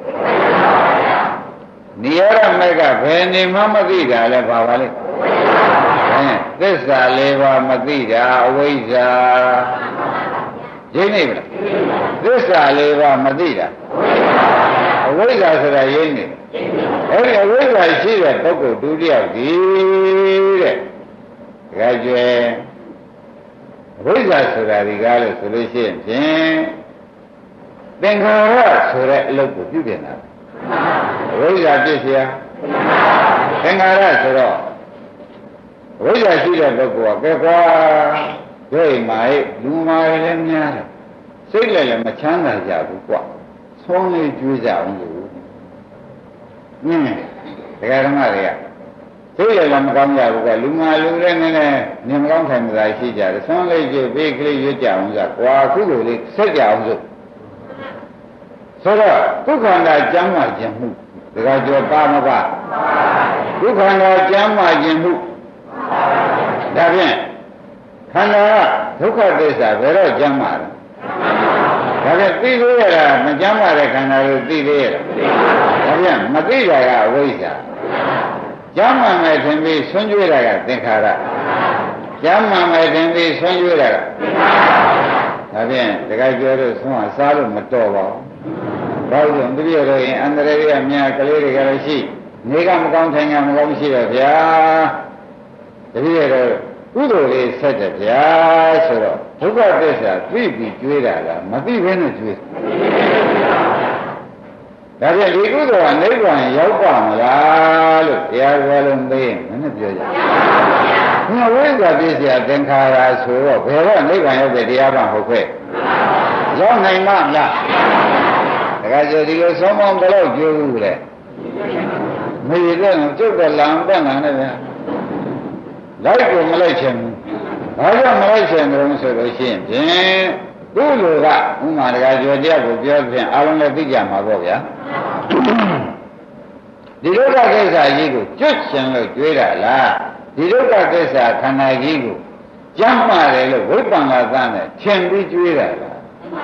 B: နိရောဓမေကဘယ်နေမှမသိတာလဲဘာပါလိမ့်အဲသစ္စာလေးပါးမသိတာအဝိဇ္ဇာရင်းနေပြီလားသစ္စာလေးပါးမသိတာအဝိဇ္ဇာဆိုတာရင်းနေအဲ့ဒီအဝိဇ္ဇာရှိတဲ့ပုဂ္ဂိုလ်ဒုတိယဒီတဲ့ဒါကြွယ်အဝိဇ္ဇာဆိုတာဒီကားလို့ဆိုလို့ရှိရင်ဖြင့်သင်္ခါရဆိုတဲ့အလုပ်ကိုပြုပြင်တာအဝိဇ္ဇာပြည့်စရာသင်္ခါရဆိုတော့အဝိဇ္ဇာရှိတဲ့ပုဂ္ဂိုလ်ကကဲကွာဒိဋ္ဌိမာဟိလူမာလည်းများတယ်စိတ်လည်းလည်းမချမ်းသာကြဘူးကွာဆုံးလေးကျွေးကြအောင်လို့ဟင်းတရားဓမ္မတွေကစိတ်လည်းမကောင်းကြဘူးကလူမာလူလည်းနည်းနည်းနေမကောင်းထိုင်မသာရှိကြတယ်ဆုံးလေးကျွေးပေးကလေးရွတ်ကြအောင်ဆိုကွာခုလိုလေးဆက်ကြအောင်ဆိုဆိုတော့ဒုက္ခန္တာကျမ်းမာခြင်းမှုဒါကကြောပါမပါဒုက္ခန္တာကျမ်းမာခြင်းမှုဒါဖြင့်ခန္ဓာကဒုက္ခသစ္စာဘယ်တော့ကျမ်းမာလဲဒါဖြင့်သိသေးရတာမကျမ်းမာတဲ့ခန္ဓာကိုသိသေးရတာဒါဖြင့်မသိတာကအဝိဇ္ဇာကျမ်းမာမယ်ထင်ပြီးဆွံ့ကြွေးတာကသင်္ခါရကျမ်းမှန်မယ်တင်ပြီးဆွံ့ကျွေးတာကဒါဖြင့်တခါပြောလို့ဆွံ့ကစားလို့မတော်ပါဘူးဘာလို့လဲတပည့်တော်ရင်အန္တရာယ်တွေကများကလေးတွေကလည်းရှိနေကမကောင်းထိုင်ကမကောင်းရှိတော့ဗျာတပည့်တော်ကုသိုလ်လေးဆက်တယ်ဗျာဆိုတော့ဒုက္ခသစ္စာသိပြီးကျွေးတာလားမသိဘဲနဲ့ကျွေးဒါဖြင့်ဒီကုသိုလ်ကနိဗ္ဗာန်ရောက်ပါမလားလို့တရားတော်လုံးသိရင်မနဲ့ပြောကြဘူး။ဘုရားဝိဇ္ဇာပြည့်စရာသင်္ခါရဆိုတော့ဘယ်တော့နိဗ္ဗာန်ရောက်တဲ့တရားမှဟုတ်ခဲ့။ရောက်နိုင်မှလား။ဒါကကြဒီလိုဆုံးမဘယ်တော့ကျွေးဘူးလေ။မရတဲ့ကျုပ်ကလမ်းပတ်လာနေတယ်။လိုက်ကိုမလိုက်ချင်ဘူး။ဘာကြောင့်မလိုက်ချင်တယ်ဆိုလို့ရှိရင်ဖြင့်သူ့လူကဥမာတကားကြောတရားကိုပြောဖြင့်အားလုံးလည်းသိကြမှာပေါ့ဗျာဒီဒုက္ခကိစ္စကြီးကိုကျွတ်ချင်လို့ကြွေးတာလားဒီဒုက္ခကိစ္စခန္ဓာကြီးကိုကြမ်းမှတယ်လို့ဝိပ္ပန္နသနဲ့ထင်ပြီးကြွေးတာလား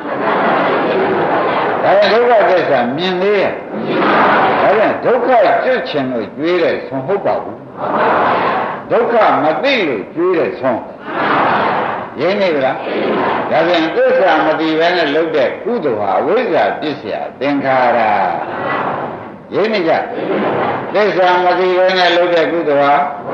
B: ဒါရင်ဒုက္ခကိစ္စမြင်သေးရဲ့ဒါရင်ဒုက္ခကျွတ်ချင်လို့ကြွေးတယ်ဆုံးဟုတ်ပါဘူးဒုက္ခမသိလို့ကြွေးတယ်ဆုံးရင်းနေကြလားဒါပြန်သစ္စာမသိဘဲနဲ့လုပ်တဲ့ကုသိုလ်ဟာအဝိဇ္ဇာပစ္စယသင်္ခါရရင်းနေကြသစ္စာမသိဘဲနဲ့လုပ်တဲ့ကုသိုလ်ဟာ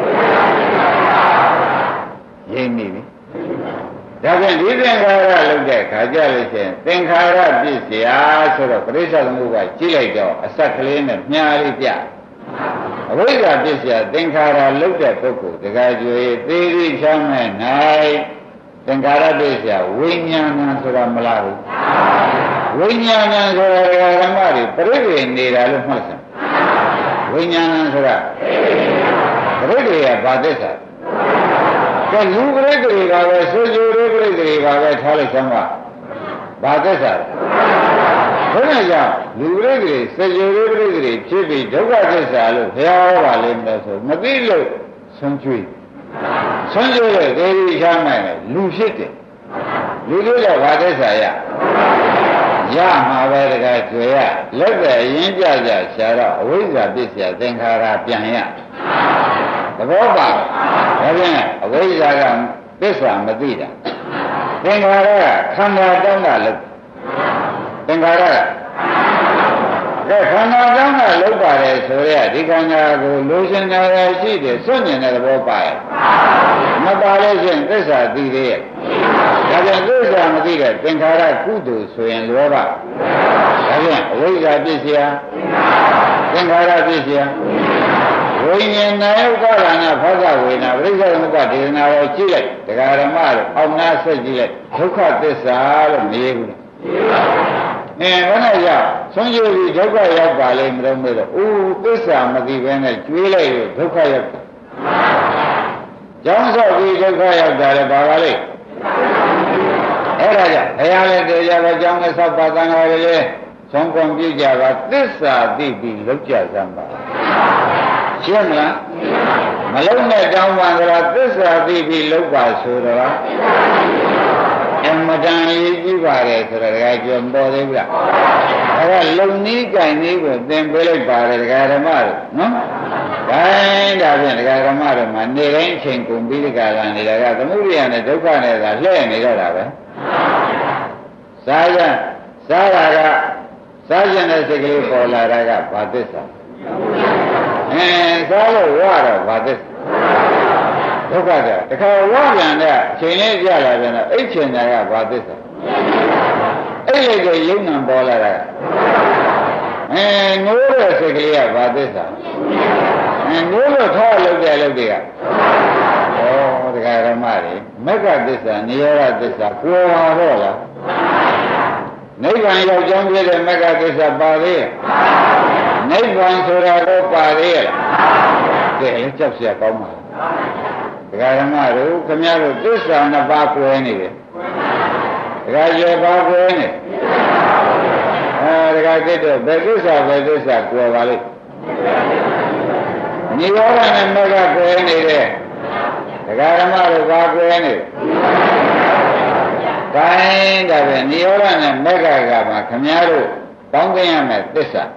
B: ရင်းနေပြီဒါပြန်ဒီသင်္ခါရလုပ်တဲ့ခါကြလို့ရှိရင်သင်္ခါရပစ္စယဆိုတော့ပရိစ္ဆေသမုပ္ပါကြည့်လိုက်တော့အစက်ကလေးနဲ့မြားလေးပြအဝိဇ္ဇာပစ္စယသင်္ခါရလုပ်တဲ့ပုဂ္ဂိုလ်တခါကျွေသေးသေးချမ်းမဲ့၌သင်္ခါရပစ္စယဝိညာဏဆိုတာမလားဘူးဝိညာဏဆိုတာဓမ္မတွေပြိဋိနေတာလို့မှတ်စမ်းဝိညာဏဆိုတာပြိဋိကဘာသစ္စာကဲလူပြိဋိကပဲဆွေကြိုတွေပြိဋိကပဲထားလိုက်စမ်းပါဘာသစ္စာဘယ်နဲ့ကြောင့်လူပြိဋိဆွေကြိုတွေပြိဋိဖြစ်ပြီးဒုက္ခသစ္စာလို့ဘုရားဟောပါလိမ့်မယ်ဆိုမသိလို့ဆုံးကျွေးဆွမ်းကြိုးတဲ့ဒေဒီချမ်းနိုင်တယ်လူဖြစ်တယ်လူတို့ကဘာသစ္စာရရမှာပဲတကယ်ကျွေရလက်တဲ့အရင်ကြကြရှာတော့အဝိဇ္ဇာပစ္စယသင်္ခါရပြန်ရသဘောပါဒါဖြင့်အဝိဇ္ဇာကသစ္စာမသိတာသင်္ခါရကခန္ဓာတောင်းတာလို့သင်္ခါရကကဲခန္ဓာကြောင့်ကလုံးပါတယ်ဆိုရဒီခန္ဓာကိုလိုချင်တယ်ရှိတယ်စွန့်ကျင်တဲ့သဘောပါရဲ့မပါလို့ရှိရင်သစ္စာသိသေးရဲ့ဒါပြန်သစ္စာမသိတဲ့သင်္ခါရကုသိုလ်ဆိုရင်လောဘဒါပြန်အဝိဇ္ဇာပစ္စယသင်္ခါရပစ္စယဝိညာဏယုတ်ကရဏဖောဇဝေနာပရိစ္ဆေသမုပ္ပါဒေသနာကိုကြည့်လိုက်တရားဓမ္မတို့အောင်နာဆက်ကြည့်လိုက်ဒုက္ခသစ္စာလို့မရေးဘူးလားအဲဘယ်နဲ့ရောက်ဆုံးကျပြီးဒုက္ခရောက်ပါလိမ့်မလို့မေးတော့အိုးသစ္စာမသိဘဲနဲ့ကျွေးလိုက်လို့ဒုက္ခရောက်တယ်။ကြောင်းဆောက်ပြီးဒုက္ခရောက်တာလည်းပါပါလိမ့်။အဲ့ဒါကြောင့်ဘုရားလည်းတရားတော်ကြောင်းနဲ့ဆောက်ပါသံဃာတွေလည်းဆုံးခွန်ပြုကြပါသစ္စာသိပြီးလောက်ကြစမ်းပါ။ရှင်းမလား။မလုံးနဲ့တောင်းပန်ကြတာသစ္စာသိပြီးလောက်ပါဆိုတော့အမတန်ရေးကြည့်ပါတယ်ဆိုတော့ဒကာကျော်ပေါ်သေးဘူးလားအဲဒါလုံနည်းကြိုင်နည်းကိုသင်ပေးလိုက်ပါတယ်ဒကာဓမ္မတို့နော်ဒါင်းဒါဖြင့်ဒကာဓမ္မတို့မှာနေတိုင်းအချိန်ကုန်ပြီးဒကာလာနေတာကသမုဒိယနဲ့ဒုက္ခနဲ့သာလှည့်နေတော့တာပဲစားရစားတာကစားကျင်တဲ့စိတ်ကလေးပေါ်လာတာကဘာသစ္စာအဲစားလို့ဝါတော့ဘာသစ္စာဒုက္ခကြတခါဝါပြန်တဲ့အချိန်လေးကြလာပြန်တော့အိတ်ချင်တာကဘာသစ္စာအိတ်လိုက်တဲ့ယုံနံပေါ်လာတာအဲနိုးတဲ့စိတ်ကလေးကဘာသစ္စာအဲနိုးလို့ထားလို့တဲ့လုပ်တွေကဩတရားဓမ္မတွေမက္ခသစ္စာနိရောဓသစ္စာကိုယ်ပါတော့လားနိဗ္ဗာန်ရောက်ကြောင်းပြတဲ့မက္ခသစ္စာပါသေးရဲ့နိဗ္ဗာန်ဆိုတာတော့ပါသေးရဲ့ကဲလည်းကြောက်เสียကောင်းပါဒကာဓမ္မတို့ခမရတို့သစ္စာနှစ်ပါးကွဲနေတယ်ဒကာကျေပါးကွဲနေအဲဒကာကိတ္တဘယ်သစ္စာဘယ်သစ္စာကွဲပါလိမ့်နိရောဓနဲ့မဂ္ဂကွဲနေတယ်ဒကာဓမ္မတို့ပါးကွဲနေတိုင်းဒါပဲနိရောဓနဲ့မဂ္ဂကမှခမရတို့ပေါင်းသိရမယ်သစ္စာ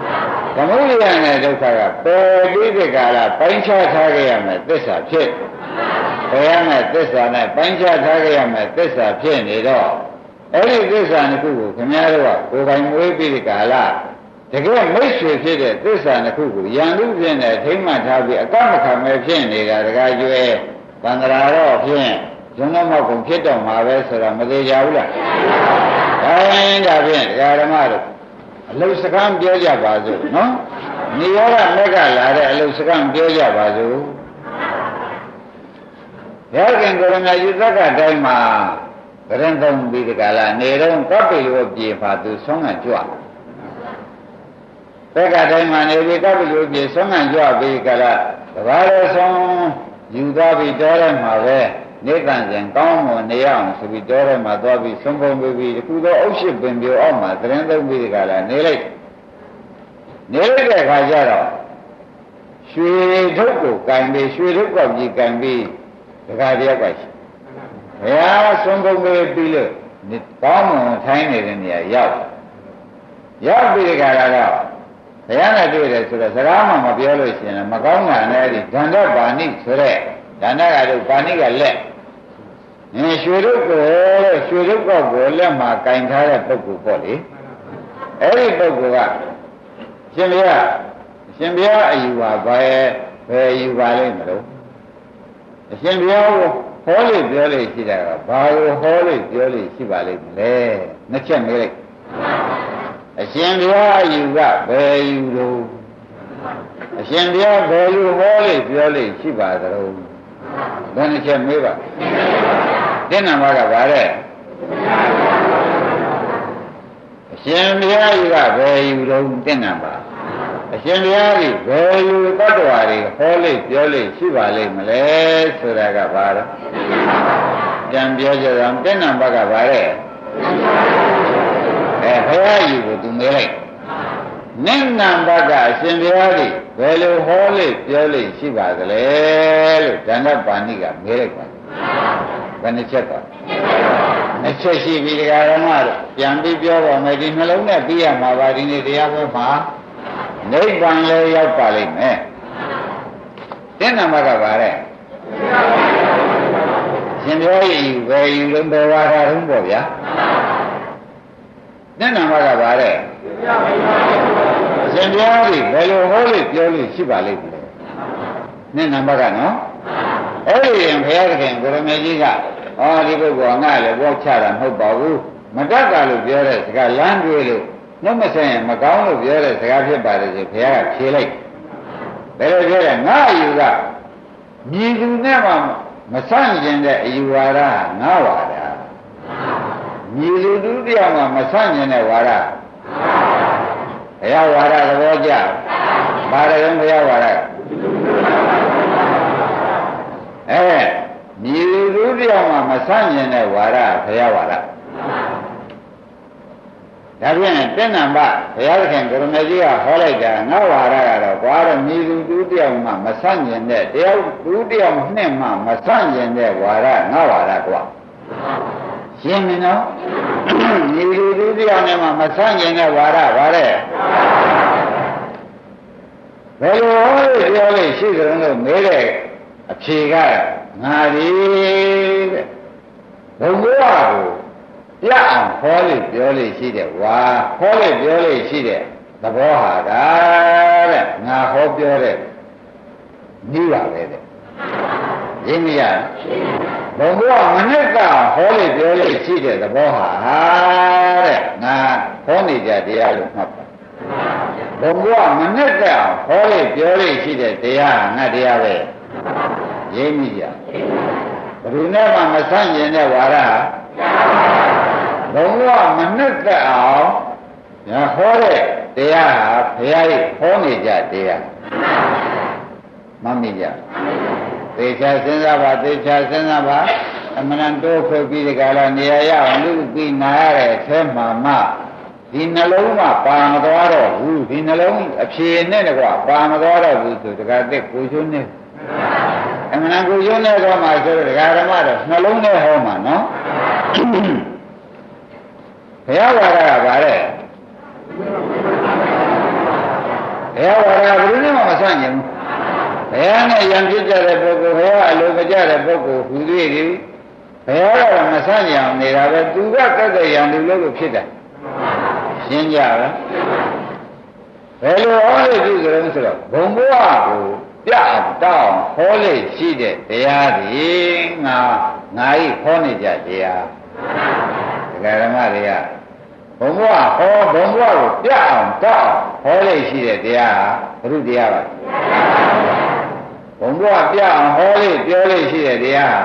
B: သမုဒိယနဲ့ဒုက္ခကပယ်ပြီးဒီကလာပိုင်းခြားထားခဲ့ရမယ်သစ္စာဖြစ်ဘယ်ရမယ်သစ္စာနဲ့ပိုင်းခြားထားကြရမယ်သစ္စာဖြစ်နေတော့အဲ့ဒီသစ္စာတစ်ခုကိုခင်ဗျားတို့ကကိုယ်ပိုင်မွေးပြီးဒီကာလတကယ်မိတ်ဆွေဖြစ်တဲ့သစ္စာတစ်ခုကိုယံလူဖြစ်နေထိမ့်မှတ်ထားပြီးအကမခံမဲ့ဖြစ်နေတာတကားကျွဲဗန္ဒရာတော့ဖြင့်ဇုံတော့မောက်ကုန်ဖြစ်တော့မှာပဲဆိုတာမသေးကြဘူးလားဒါရင်ဒါဖြင့်ဒကာဓမ္မတို့အလုစကံပြောကြပါစို့နော်နိရောဓမက်ကလာတဲ့အလုစကံပြောကြပါစို့ဘုရားခင်ကိုရမယူသက္ကတိုင်းမှာကရင်သုံးပြီးဒီကလာနေတော့ကပ္ပိယောပြေပါသူဆုံးကကြွသက္ကတိုင်းမှာနေပြီးကပ္ပိယောပြေဆုံးကကြွပြီးကလာတဘာလို့ဆုံးယူသွားပြီးတော်ရမှာပဲနေကံစဉ်ကောင်းမွန်နေအောင်ဆိုပြီးတော်ရမှာသွားပြီးဆုံးပုံပြီးပြီးအခုတော့အုပ်ရှိပင်ပြိုအောက်မှာကရင်သုံးပြီးဒီကလာနေလိုက်နေလိုက်တဲ့အခါကျတော့ရွှေထုတ်ကိုကင်ပြီးရွှေထုတ်ကောက်ကြီးကင်ပြီးဒကာတယောက်ကရှိဘုရားဆုံးပုံပေးပြီးလို့ကောင်းမွန်ထိုင်းနေတဲ့နေရာရောက်ရောက်ပြီးဒီကရာတော့ဘုရားနဲ့တွေ့တယ်ဆိုတော့စကားမှမပြောလို့ရှိရင်မကောင်းတာနဲ့အဲ့ဒီဒန္တပါဏိဆိုတဲ့ဒန္တကတော့ပါဏိကလက်ငင်ရွှေရုပ်ကိုရွှေရုပ်ကောက်ကိုလက်မှာကင်ထားတဲ့ပုဂ္ဂိုလ်ပေါ့လေအဲ့ဒီပုဂ္ဂိုလ်ကရှင်ဘုရားရှင်ဘုရားအယူပါပဲဘယ်ယူပါလိမ့်မလို့အရှင်ဘုရားကိုဟောလို့ပြောလို့ရှိတာကဘာကိုဟောလို့ပြောလို့ရှိပါလိမ့်မလဲနှစ်ချက်မေးလိုက်အရှင်ဘုရားအယူကဘယ်ယူလို့အရှင်ဘုရားဘယ်လိုဟောလို့ပြောလို့ရှိပါသလဲဘယ်နှစ်ချက်မေးပါတင်းနံပါတ်ကဗါတဲ့အရှင်ဘုရားကြီးကဘယ်ယူလို့တင်းနံပါတ်အရှင်ဘုရားကြီးဘယ်လိုတ attva တွေဟောလို့ပြောလို့ရှိပါလိမ့်မလဲဆိုတာကဘာလဲပြန်ပြောကြအောင်တင်းနံပါတ်ကဘာလဲအဲဘုရားကြီးကိုသူမေးလိုက်နင့်နံပါတ်ကအရှင်ဘုရားကြီးဘယ်လိုဟောလို့ပြောလို့ရှိပါသလဲလို့ဒန္တပါဏိကမေးလိုက်ပါဘယ်နှချက်ပါနှစ်ချက်ရှိပြီဒကာရမတို့ပြန်ပြီးပြောပါမယ်ဒီနှလုံးနဲ့ပြီးရမှာပါဒီနေ့တရားပွဲမှာနိဗ္ဗာန်လည်းရောက်ပါလိမ့်မယ်တင်းနံပါတ်ကပါတဲ့ရှင်ဘုရားကြီးဘယ်ယူလုံးဘယ်ဝါဒတုံးပေါ့ဗျာတင်းနံပါတ်ကပါတဲ့ရှင်ဘုရားကြီးဘယ်လိုဟောလို့ပြောလို့ရှိပါလိမ့်မလဲတင်းနံပါတ်ကနော်အဲ့ဒီရင်ဘုရားခင်ကိုရမေကြီးကဟောဒီပုဂ္ဂိုလ်ငါလည်းဘောချတာမဟုတ်ပါဘူးမတတ်တာလို့ပြောတဲ့စကားလမ်းတွေးလို့နှုတ်မဆက်ရင်မကောင်းလို့ပြောတဲ့စကားဖြစ်ပါတယ်ဆိုဘုရားကဖြေလိုက်ဘယ်လိုပြောလဲငါအယူကမြည်သူနဲ့မှမဆန့်ကျင်တဲ့အယူဝါဒငါဝါဒမြည်သူဒုတိယမှာမဆန့်ကျင်တဲ့ဝါဒဘုရားဝါဒသဘောကျဘာလဲဘုရားဝါဒအဲမြည်သူဒုတိယမှာမဆန့်ကျင်တဲ့ဝါဒဘုရားဝါဒဒါဖြင့်တဏ္ဍမဘုရားသခင်ကိုရမေကြီးကဟောလိုက်တာငါဝါဒကတော့ကွာတော့မြည်သူဒုတိယမှာမဆန့်ကျင်တဲ့တရားဒုတိယနှစ်မှာမဆန့်ကျင်တဲ့ဝါဒငါဝါဒကွာရှင်းမင်းနော်မြည်သူဒုတိယနဲ့မှာမဆန့်ကျင်တဲ့ဝါဒဗါတဲ့ဘယ်လိုဟောလို့ပြောလို့ရှိကြလို့မေးတဲ့အဖြေကငါဒီတဲ့ဘုံဘဝကိုပြအောင်ဟောလို့ပြောလို့ရှိတယ်ဝါဟောလို့ပြောလို့ရှိတယ်သဘောဟာဒါတဲ့ငါဟောပြောတဲ့နီးပါပဲတဲ့ရင်းမရဘုံဘဝမနစ်ကဟောလို့ပြောလို့ရှိတဲ့သဘောဟာတဲ့ငါဟောနေကြတရားလို့မှတ်ပါဘုံဘဝမနစ်ကဟောလို့ပြောလို့ရှိတဲ့တရားငါတရားပဲရင်းမိကြဘယ်သူနဲ့မှမဆန့်ကျင်တဲ့ဝါဒဘုံဘဝမနစ်ကအောင်ညာဟောတဲ့တရားဟာဘုရားကြီးဟောနေကြတရားမမိကြသေချာစဉ်းစားပါသေချာစဉ်းစားပါအမှန်တိုးဖွယ်ပြီးဒီကလာနေရာရအောင်လူပြီးနာရတဲ့အထဲမှာမှဒီနှလုံးမှာပါမသွားတော့ဘူးဒီနှလုံးအဖြေနဲ့တကွပါမသွားတော့ဘူးဆိုတကတဲ့ကိုကျွန်းနဲ့အမှန်ကိုကျွန်းနဲ့တော့မှဆိုတော့ဒကာဓမ္မတော့နှလုံးနဲ့ဟောမှာနော်ဘုရားဝါဒကဗါတဲ့ဘုရားဝါဒကဘယ်လိုမှမဆန့်ကျင်ဘူးဘုရားနဲ့ယံဖြစ်ကြတဲ့ပုဂ္ဂိုလ်ဘုရားအလိုမကျတဲ့ပုဂ္ဂိုလ်ဟူသည်ဒီဘုရားကမဆန့်ကျင်အောင်နေတာပဲသူကတတ်တဲ့ယံလူလို့လို့ဖြစ်တယ်ရှင်းကြလားဘယ်လိုဟောလို့ပြုကြလဲဆိုတော့ဘုံဘဝကိုပြတောင်းဟောလို့ရှိတဲ့တရားဒီငါငါဤဟောနေကြတရားဒကာဓမ္မတွေကဘုံဘဝဟောဘုံဘဝကိုပြအောင်တောင်းဟောလို့ရှိတဲ့တရားဘုရုတရားပါဘုံဘဝပြအောင်ဟောလို့ပြောလို့ရှိတဲ့တရား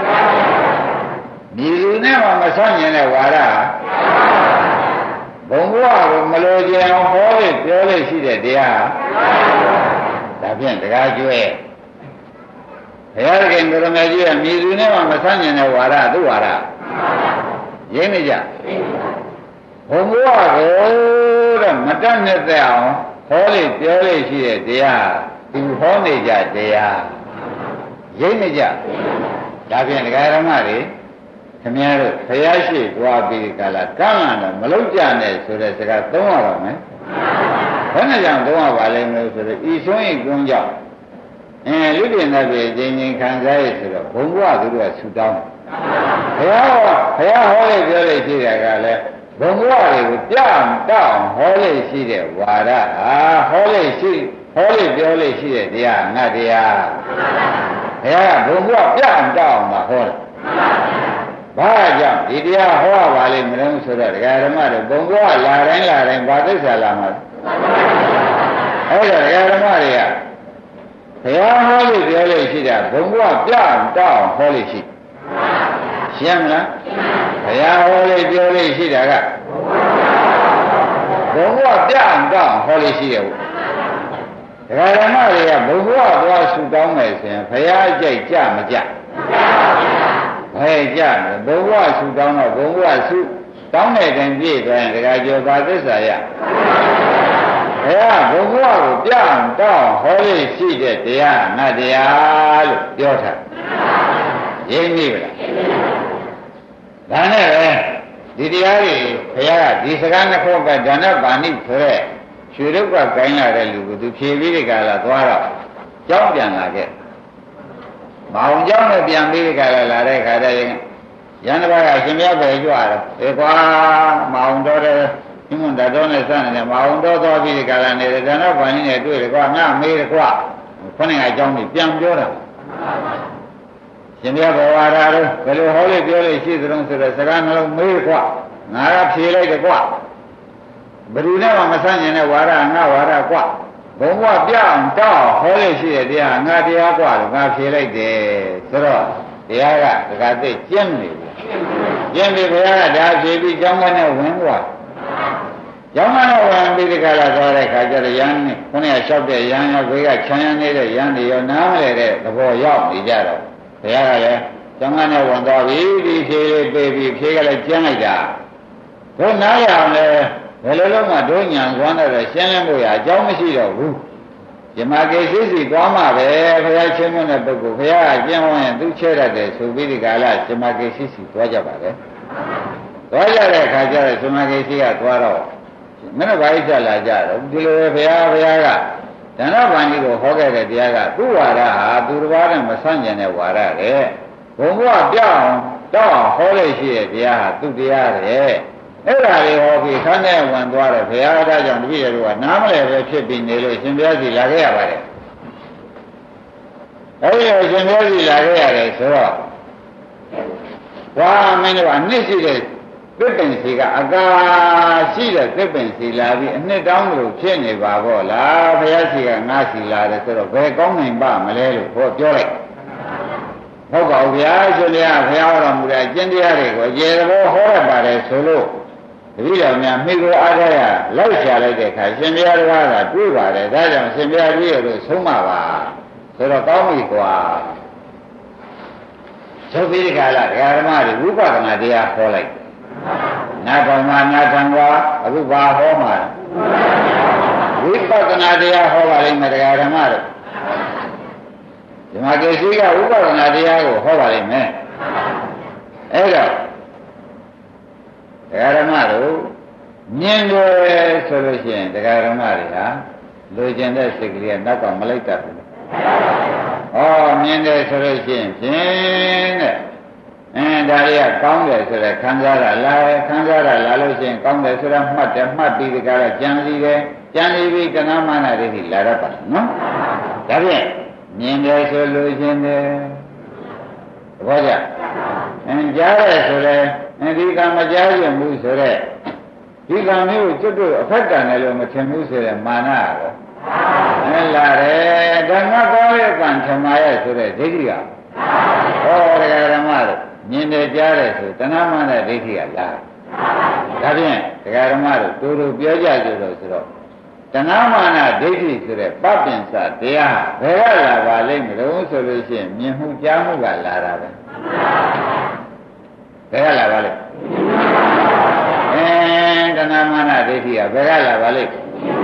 B: မြည်လူနဲ့မှမဆန့်ကျင်တဲ့ဝါဒဘုံဘဝကိုမလိုချင်အောင်ဟောလို့ပြောလို့ရှိတဲ့တရားဒါဖြင့်တရားကျွဲဘုရားခင်ကိုရမေကြီးကမြည်သူနဲ့မှမဆန့်ကျင်တဲ့ဝါဒသူ့ဝါဒရင်းနေကြဘုံဘဝကိုတဲ့မတတ်နဲ့တဲ့အောင်ဟောလို့ပြောလို့ရှိတဲ့တရားသူဟောနေကြတရားရင်းနေကြဒါဖြင့်တရားဓမ္မတွေခင်ဗျားတို့ဘုရားရှိသွားပြီးကြလားကမ်းလာတော့မလုံးကြနဲ့ဆိုတဲ့စကားသုံးရတော့မယ်ဘယ်နဲ့ကြောင့်သုံးရပါလိမ့်မလို့ဆိုတော့ဤဆုံးဤကွန်းကြောင့်အင်းလူပြင်တဲ့ပြည်ချင်းချင်းခံစားရဆိုတော့ဘုံဘဝသူတို့ကဆူတောင်းဘုရားဟောဘုရားဟောလို့ပြောလို့ရှိတယ်ကလည်းဘုံဘဝတွေကိုပြအောင်တောင်းဟောလို့ရှိတဲ့ဝါဒဟာဟောလို့ရှိဟောလို့ပြောလို့ရှိတဲ့တရားငါတရားဘုရားကဘုံဘဝပြအောင်တောင်းမှာဟောတယ်ဘာကြောင့်ဒီတရားဟောပါလိမ့်မလို့ဆိုတော့ဒကာဓမ္မတို့ဘုံဘဝလာတိုင်းလာတိုင်းဘာသစ္စာလာမှာအဲ့ဒါဒကာဓမ္မတွေကဘုရားဟောလို့ပြောလို့ရှိတာဘုံဘဝပြအောင်တောင်းဟောလို့ရှိရှင်းမလားဘုရားဟောလို့ပြောလို့ရှိတာကဘုံဘဝပြအောင်တောင်းဟောလို့ရှိတယ်ဒကာဓမ္မတွေကဘုံဘဝသွားဆူတောင်းမယ်ဆိုရင်ဘုရားကြိုက်ကြမကြဘယ်ကြလဲဘုံဘဝဆူတောင်းတော့ဘုံဘဝဆူတောင်းတဲ့တိုင်ပြည့်သွားရင်ဒကာကျော်ဘာသစ္စာရဘုရားဘုံဘဝကိုပြအောင်တောင်းဟောလို့ရှိတဲ့တရားငါတရားလို့ပြောထားရင်းမိပါလားဒါနဲ့ပဲဒီတရားတွေဘုရားကဒီစကားနှစ်ခုကဒါနပါဏိဆိုတဲ့ရွှေရုပ်ကကိုင်းလာတဲ့လူကိုသူဖြေပြီးဒီကလာသွားတော့ကြောင်းပြန်လာခဲ့မအောင်ကြောင်းနဲ့ပြန်ပြီးဒီကလာလာတဲ့ခါတည်းရန်တဘာကရှင်မြတ်ပဲကြွတော့အေကွာမအောင်တော့တဲ့ဒီမွန်တော်နဲ့စနေမအောင်တော့သွားပြီးဒီကလာနေတယ်ဒါနပါဏိနဲ့တွေ့တယ်ကွာငါမေးတယ်ကွာခொနဲ့အကြောင်းကြီးပြန်ပြောတာရှင်မြတ်ဘဝရာတို့ဘယ်လိုဟောလို့ပြောလို့ရှိသလုံးဆိုတော့စကားနှလုံးမေးကွာငါကဖြေလိုက်တယ်ကွာဘယ်သူနဲ့မှမဆန့်ကျင်တဲ့ဝါဒငါဝါဒကွာဘုံဘဝပြအောင်တောင်းဟောလို့ရှိတဲ့တရားငါတရားကွာလို့ငါဖြေလိုက်တယ်ဆိုတော့တရားကဒကာသိကျင့်နေပြီကျင့်ပြီဘုရားကဒါဖြေပြီးကျောင်းကနေဝင်သွားကျောင်းကနေဝင်ပြီးဒီကလာသွားတဲ့ခါကျတော့ရန်နဲ့ခொနဲ့လျှောက်တဲ့ရန်ရောဘေးကခြံရံနေတဲ့ရန်တွေရောနားမလဲတဲ့သဘောရောက်နေကြတော့ဘုရားကလည်းကျောင်းကနေဝင်သွားပြီဒီဖြေလေးပြေးပြီးဖြေကလည်းကျန်းလိုက်တာတို့နားရအောင်လဲဘယ်လိုလုပ်မှတို့ညာကွမ်းတော့ရှင်းလင်းဖို့ရအကြောင်းမရှိတော့ဘူးဇမကေစီစီသွားမှပဲဘုရားချင်းမတဲ့ပုဂ္ဂိုလ်ဘုရားကကျင်းဝန်းရင်သူချဲတတ်တယ်ဆိုပြီးဒီကာလဇမကေစီစီသွားကြပါလေသွားကြတဲ့အခါကျတော့ဇမကေစီကသွားတော့မင်းတို့ဘာဣစ္ဆလာကြတော့ဒီလိုပဲဘုရားဘုရားကဒါနဗန္ဒီကိုဟောခဲ့တဲ့တရားကသူ့ဝါဒဟာသူတစ်ပါးနဲ့မဆန့်ကျင်တဲ့ဝါဒတဲ့ဘုံဘဝပြအောင်တောင်းဟောလို့ရှိတဲ့တရားဟာသူ့တရားတဲ့အဲ့ဒါလေးဟောပြီးခန်းထဲဝင်သွားတယ်ဘုရားဒါကြောင့်တပည့်တော်ကနားမလဲပဲဖြစ်ပြီးနေလို့ရှင်ဘုရားစီလာခဲ့ရပါတယ်အဲ့ဒီရှင်ဘုရားစီလာခဲ့ရတယ်ဆိုတော့ဝါမင်းတို့ကအနှစ်ရှိတဲ့သစ်ပင်စီကအကာရှိတဲ့သစ်ပင်စီလာပြီးအနှစ်တောင်းလို့ဖြစ်နေပါဘောလားဘုရားစီကငါစီလာတယ်ဆိုတော့ဘယ်ကောင်းနိုင်ပါမလဲလို့ဟောပြောလိုက်ဟုတ်ပါဘူးဗျာရှင်တရားဘုရားဟောတော်မူတဲ့အကျင့်တရားတွေကိုအကျေသဘောဟောရပါတယ်ဆိုလို့တပည့်တော်များမိကိုအားထားရလောက်ချလိုက်တဲ့အခါရှင်ဘုရားတော်ကတွေးပါတယ်ဒါကြောင့်ရှင်ဘုရားတွေးရလို့ဆုံးမပါဆိုတော့ကောင်းပြီကွာသုပိရိကလာဓမ္မတွေဝိပဿနာတရားဟောလိုက်နာတော်မှာနာထံကွာအခုဘာဟောမှာဝိပဿနာတရားဟောပါလိမ့်မယ်ဓမ္မတို့ဒီမှာကေစီကဝိပဿနာတရားကိုဟောပါလိမ့်မယ်အဲ့တော့တရားဓမ္မတို့မြင်တယ်ဆိုလို့ရှိရင်တရားဓမ္မတွေဟာလိုချင်တဲ့စိတ်ကလေးကနောက်ကမလိုက်တတ်ဘူးဩမြင်တယ်ဆိုလို့ရှိရင်ဖြင့်တဲ့အဲဒါတွေကကောင်းတယ်ဆိုတဲ့ခံစားတာလာခံစားတာလာလို့ရှိရင်ကောင်းတယ်ဆိုတာမှတ်တယ်မှတ်ပြီးဒီကရကြံစီတယ်ကြံစီပြီးတဏှာမာနဒိဋ္ဌိလာရပါနော်ဒါဖြင့်မြင်တယ်ဆိုလို့ရှိရင်တယ်ဘောကြအင်းကြားတယ်ဆိုလဲဒီကံမကြားရင်ဘူးဆိုတဲ့ဒီကံမျိုးကိုကျွတ်တို့အဖက်ကံတယ်လို့မထင်ဘူးဆိုတဲ့မာနရောအဲလာတယ်ဓမ္မကောင်းရဲ့ကံထမရဲ့ဆိုတဲ့ဒိဋ္ဌိကဟောတရားဓမ္မတို့မြင်တယ်ကြားတယ်ဆိုတဏှာမာနဒိဋ္ဌိကလာဒါဖြင့်တရားဓမ္မတို့တူတူပြောကြကြလို့ဆိုတော့တဏှာမာနဒိဋ္ဌိဆိုတဲ့ပပင်္စတရားဘယ်ကလာပါလိမ့်မလို့ဆိုလို့ရှိရင်မြင်မှုကြားမှုကလာတာပဲဘယ်ကလာပါလိမ့်အဲတဏှာမာနဒိဋ္ဌိကဘယ်ကလာပါလိမ့်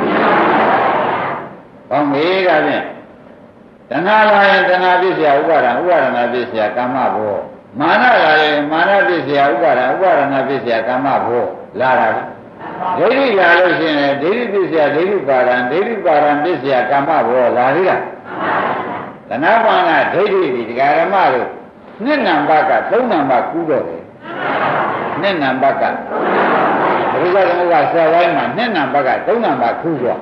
B: ကောင်းပြီဒါဖြင့်တဏှာလာရင်တဏှာပစ္စယဥပါဒံဥပါဒနာပစ္စယကမ္မဘောမာနလာရင်မာနပစ္စယဥပါဒံဥပါဒနာပစ္စယကမ္မဘောလာတာဒိဋ္ဌိလာလို့ရှိရင်ဒိဋ္ဌိပစ္စယဒိဋ္ဌိပါဒံဒိဋ္ဌိပါဒံပစ္စယကမ္မဘောလာသေးလားတဏှာမာနဒိဋ္ဌိဒီဒကာရမတို့နှစ်နံပါတ်ကသုံးနံပါတ်ကူးတော့တယ်နှစ်နံပါတ်ကဘုရားသမုပ္ပါဆယ်ပိုင်းမှာနှစ်နံပါတ်ကသုံးနံပါတ်ကူးတော့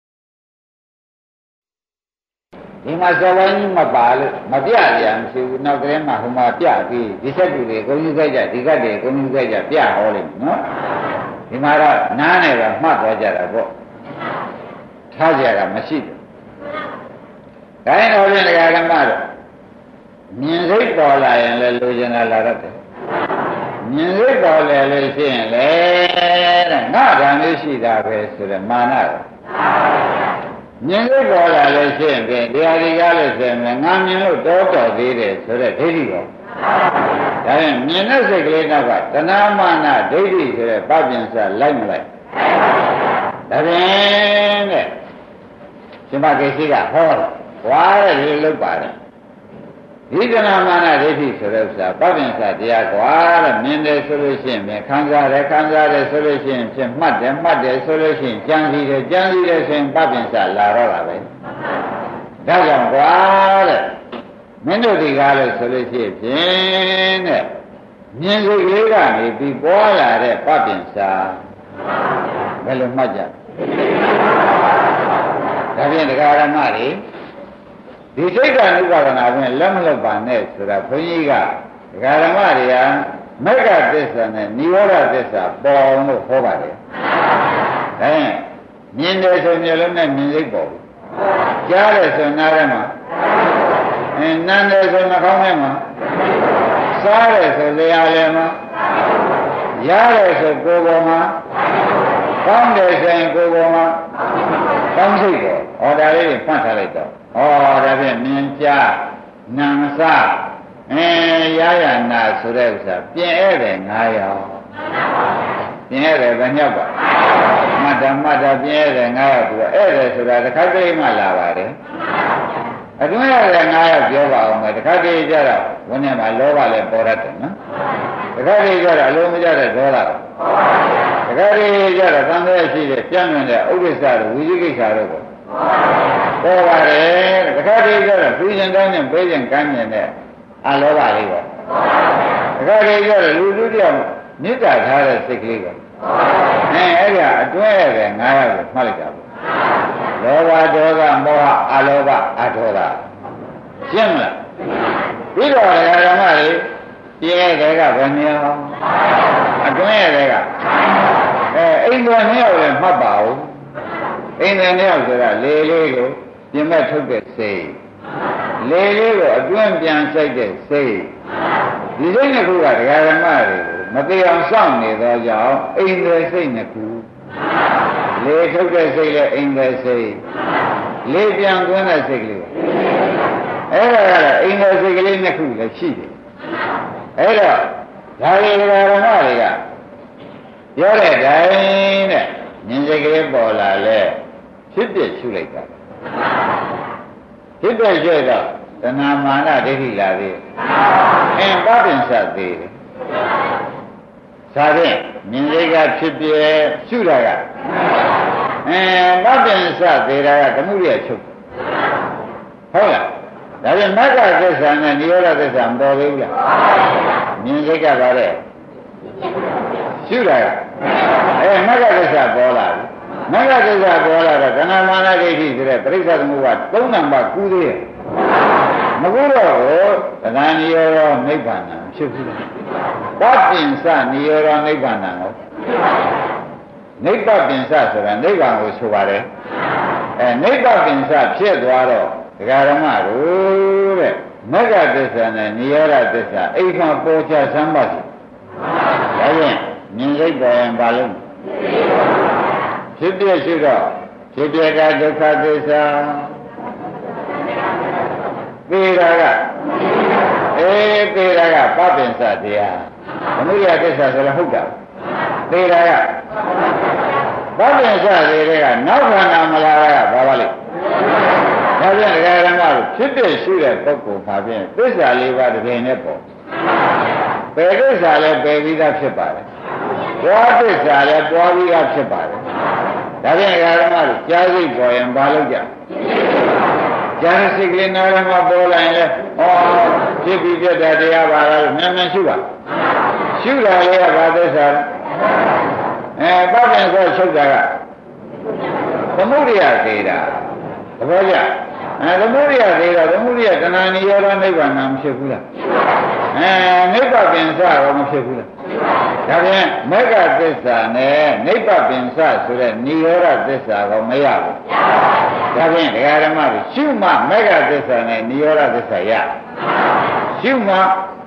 B: ဒီမှာဆယ်ပိုင်းကြီးမပါလို့မပြရံမရှိဘူးနောက်ကလေးမှာဟိုမှာပြပြီးဒီဆက်တူတွေအကုန်ကြီးကြိုက်ကြဒီကတ်တွေအကုန်ကြီးကြိုက်ကြပြဟောလိမ့်မယ်နော်ဒီမှာတော့နားနဲ့ပဲမှတ်သွားကြတာပေါ့ထားကြတာမရှိဘူးဒါရင်တော့ပြင်တရားဓမ္မတို့မြင်စိတ်ပေါ်လာရင်လည်းလိုချင်တာလာရတယ်မြင်စိတ်ပေါ်လေလို့ရှိရင်လေတဲ့ငါဓာမျိုးရှိတာပဲဆိုတဲ့မာနတော့မြင်စိတ်ပေါ်လာလို့ရှိရင်တရားဒီကားလို့ဆိုရင်ငါမြင်လို့တော်တော်သေးတယ်ဆိုတဲ့ဒိဋ္ဌိပေါ့ဒါရင်မြင်တဲ့စိတ်ကလေးနောက်ကတဏှာမာနဒိဋ္ဌိဆိုတဲ့ပပင်္စလိုက်မလိုက်ဒါရင်တဲ့ရှင်မကိစ္စကဟောတယ်ဝါတဲ့လေလောက်ပါတယ်ဒီကနာမာနဒိဋ္ဌိဆိုတဲ့ဥစ္စာပပင်္စတရားကွာတဲ့မြင်တယ်ဆိုလို့ရှိရင်ခံစားတယ်ခံစားတယ်ဆိုလို့ရှိရင်ဖြင့်မှတ်တယ်မှတ်တယ်ဆိုလို့ရှိရင်ကြံစည်တယ်ကြံစည်တယ်ဆိုရင်ပပင်္စလာတော့တာပဲဒါကြောင့်ကွာတဲ့မင်းတို့ဒီကားလို့ဆိုလို့ရှိရင်ဖြင့်တဲ့မြင်စိတ်ကလေးကနေပြီးပေါ်လာတဲ့ပပင်္စဘယ်လိုမှတ်ကြဒါဖြင့်တရားဓမ္မတွေဒီစိတ်ကအနုပါဒနာဖြင့်လက်မလွတ်ပါနဲ့ဆိုတာဘုန်းကြီးကဒကာဓမ္မတွေကမက္ခသစ္စာနဲ့និရောဓသစ္စာပေါ်အောင်လို့ဟောပါတယ်။အဲမြင်တယ်ဆိုမျိုးလုံးနဲ့မြင်စိတ်ပေါ်ဘူး။ကြားတယ်ဆိုနားထဲမှာအဲနမ်းတယ်ဆိုနှာခေါင်းထဲမှာစားတယ်ဆိုလျှာထဲမှာရတယ်ဆိုကိုယ်ပေါ်မှာကောင်းတယ်ဆိုရင်ကိုယ်ပေါ်မှာကောင်းစိတ်ပေါ်ဟောဒါလေးဖတ်ထားလိုက်တော့ဩဒါဖြင့်မြင်ကြားနာမစအဲရရနာဆိုတဲ့ဥစ္စာပြင်ဧည့်တယ်ငါးယောက်ပြင်ဧည့်တယ်ဘယ်ညောက်ပါမတ္တမတ္တပြင်ဧည့်တယ်ငါးယောက်ပြီးတော့ဧည့်တယ်ဆိုတာတစ်ခါတည်းမှလာပါတယ်အတွင်းရတယ်ငါးယောက်ပြောပါအောင်မယ်တစ်ခါတည်းကြတော့ဝင်းထဲမှာလောဘလည်းပေါ်တတ်တယ်နော်တစ်ခါတည်းကြတော့အလုံးမကြတဲ့ဒေါသတခါတည်းကြတော့သံဃာရှိတဲ့ပြန့်နေတဲ့ဥဒိစ္စတို့ဝိသိကိစ္စတို့ကိုပေါ်ပါတယ်တခါတည်းကျတော့ပြည်ရင်တိုင်းနဲ့ပေးရင်ကမ်းမြင်တဲ့အလောဘလေးပေါ့တခါတည်းကျတော့လူလူတယောက်မေတ္တာထားတဲ့စိတ်ကလေးပေါ့အဲအဲ့ဒါအတွဲရတယ်ငါးယောက်ကိုမှတ်လိုက်တာပေါ့လောဘဒေါသမောဟအလောဘအဒေါသရှင်းမလားပြီးတော့ဓမ္မတွေပြည့်တဲ့ကဘယ်နည်းအောင်အတွဲရတယ်ကအဲအိမ်တော်နှစ်ယောက်လည်းမှတ်ပါဦးအိမ်တော်နှစ်ယောက်ဆိုတာလေလေးကိုပြင်မဲ့ထုတ်တဲ့စိတ်လေလေးကိုအတွင်းပြန်စိုက်တဲ့စိတ်ဒီစိတ်နှစ်ခုကဒကာဓမ္မတွေကိုမသိအောင်စောင့်နေသောကြောင့်အိမ်တဲ့စိတ်နှစ်ခုလေထုတ်တဲ့စိတ်လည်းအိမ်တဲ့စိတ်လေပြန်သွင်းတဲ့စိတ်ကလေးအဲ့ဒါကလည်းအိမ်တဲ့စိတ်ကလေးနှစ်ခုလည်းရှိတယ်အဲ့တော့ဒါတွေဒကာဓမ္မတွေကပြောတဲ့တိုင်းတဲ့ဉာဏ်စိတ်ကလေးပေါ်လာလဲဖြစ်ပြရှုလိုက်တာဖြစ်ပြရှုတော့တဏှာမာနဒိဋ္ဌိလာသေးအင်းပပင်္စသေးတယ်သာဖြင့်ဉာဏ်စိတ်ကဖြစ်ပြရှုတာကအင်းပပင်္စသေးတာကဓမ္မရိယချုပ်ဟုတ်လားဒါပြန်မဂ္ဂသစ္စာနဲ့နိရောဓသစ္စာမပေါ်သေးဘူးလားမြင်စိတ်ကပါလေရှုတာကအဲမဂ္ဂသစ္စာပေါ်လာပြီမဂ္ဂသစ္စာပေါ်လာတော့ကဏ္ဍမာနဒိဋ္ဌိဆိုတဲ့ပရိစ္ဆေသမုပ္ပါသုံးနံပါတ်ကူးသေးရဲ့မကူတော့ဘူးသဒ္ဒနိရောဓနိဗ္ဗာန်ဖြစ်ဘူးပပ္ပိင်္စနိရောဓနိဗ္ဗာန်ကိုနိဗ္ဗပင်္စဆိုတာနိဗ္ဗာန်ကိုဆိုပါတယ်အဲနိဗ္ဗပင်္စဖြစ်သွားတော့ဒကာဓမ္မတို့တဲ့မဂ္ဂသစ္စာနဲ့နိရောဓသစ္စာအိမ်မှာပေါ်ချစမ်းပါစီဒါဖြင့်မြင်စိတ်ပေါ်ရင်ဘာလို့ဖြစ်ပြရှိတော့ဖြစ်ပြကဒုက္ခသစ္စာသေတာကအေးသေတာကပပ္ပင်္စတရားသမုဒယသစ္စာဆိုတော့ဟုတ်တာသေတာကပပ္ပင်္စတွေကနောက်ခန္ဓာမလာတာကဘာပါလဲဒါပြန်ဒကာရမတို့ဖြစ်ပြရှိတဲ့ပုဂ္ဂိုလ်မှာဖြင့်သစ္စာလေးပါးတစ်ပြင်နဲ့ပေါ့ပယ်သစ္စာလည်းပယ်ပြီးသားဖြစ်ပါတယ်ပွားသစ္စာလည်းပွားပြီးသားဖြစ်ပါတယ်ဒါပြန်ဒကာရမတို့ကြားစိတ်ပေါ်ရင်ဘာလုပ်ကြကြားစိတ်ကလေးနာရမပေါ်လာရင်လည်းဩဖြစ်ပြီးပြတ်တဲ့တရားပါလားလို့မြန်မြန်ရှုပါရှုတာလေးကဘာသစ္စာအဲပပ္ပင်္စချုပ်တာကသမုဒယသေးတာသဘောကျအဲသမုဒယသေးတော့သမုဒယတဏှာနိရောဓနိဗ္ဗာန်မဖြစ်ဘူးလားအဲနိဗ္ဗပင်္စရောမဖြစ်ဘူးလားဒါပြန်မဂ္ဂသစ္စာနဲ့နိဗ္ဗပင်္စဆိုတဲ့နိရောဓသစ္စာကိုမရဘူးဒါပြန်ဒကာဓမ္မတို့ရှုမှမဂ္ဂသစ္စာနဲ့နိရောဓသစ္စာရရှုမှ